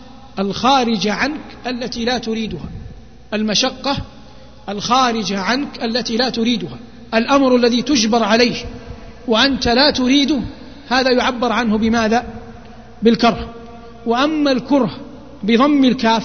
B: الخارجة عنك التي لا تريدها، المشقة الخارجة عنك التي لا تريدها، الأمر الذي تجبر عليه وأنت لا تريده، هذا يعبر عنه بماذا؟ بالكره. وأما الكره بضم الكاف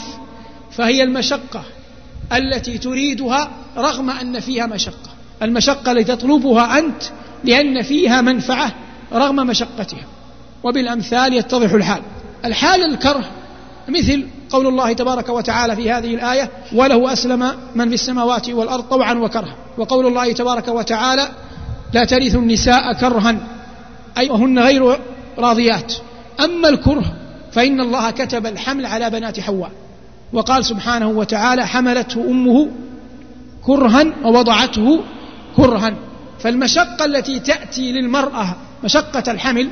B: فهي المشقة التي تريدها رغم أن فيها مشقة، المشقة التي تطلبها أنت لأن فيها منفعة رغم مشقتها. وبالأمثال يتضح الحال. الحال الكره مثل قول الله تبارك وتعالى في هذه الآية وله أسلم من في السماوات والأرض طوعا وكرها، وقول الله تبارك وتعالى لا ترث النساء كرها، أي وهن غير راضيات. أما الكره فإن الله كتب الحمل على بنات حواء، وقال سبحانه وتعالى حملته أمه كرها ووضعته كرها. فالمشقة التي تأتي للمرأة مشقة الحمل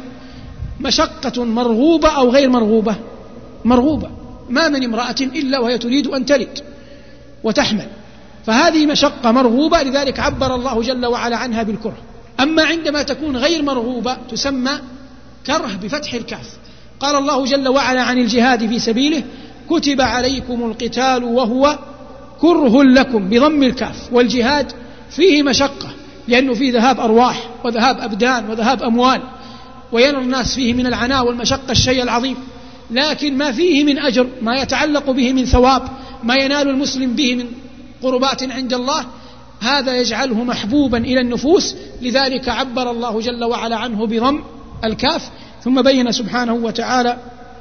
B: مشقة مرغوبة أو غير مرغوبة؟ مرغوبة. ما من امرأة إلا وهي تريد أن تلد وتحمل، فهذه مشقة مرغوبة، لذلك عبر الله جل وعلا عنها بالكره. أما عندما تكون غير مرغوبة تسمى كره بفتح الكاف. قال الله جل وعلا عن الجهاد في سبيله كتب عليكم القتال وهو كره لكم بضم الكاف. والجهاد فيه مشقة لأنه فيه ذهاب أرواح وذهاب أبدان وذهاب أموال، وينال الناس فيه من العناء والمشقة الشيء العظيم، لكن ما فيه من أجر، ما يتعلق به من ثواب، ما ينال المسلم به من قربات عند الله، هذا يجعله محبوبا إلى النفوس. لذلك عبر الله جل وعلا عنه بضم الكاف، ثم بين سبحانه وتعالى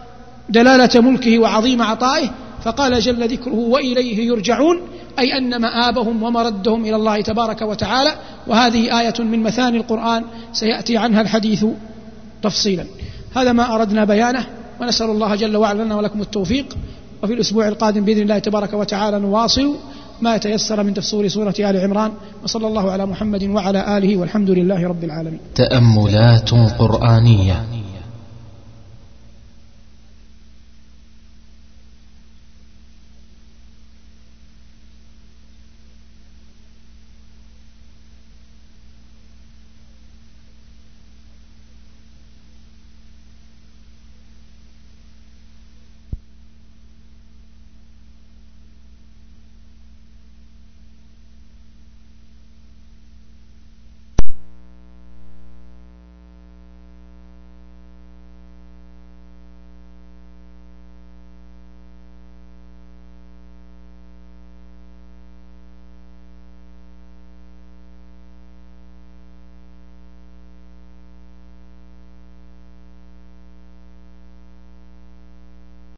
B: دلالة ملكه وعظيم عطائه فقال جل ذكره وإليه يرجعون، أي أن مآبهم ومردهم إلى الله تبارك وتعالى. وهذه آية من مثاني القرآن سيأتي عنها الحديث تفصيلا. هذا ما أردنا بيانه، ونسأل الله جل وعلا لنا ولكم التوفيق. وفي الأسبوع القادم بإذن الله تبارك وتعالى نواصل ما يتيسر من تفسير سورة آل عمران. وصلى الله على محمد وعلى آله والحمد لله رب العالمين.
A: تأملات قرآنية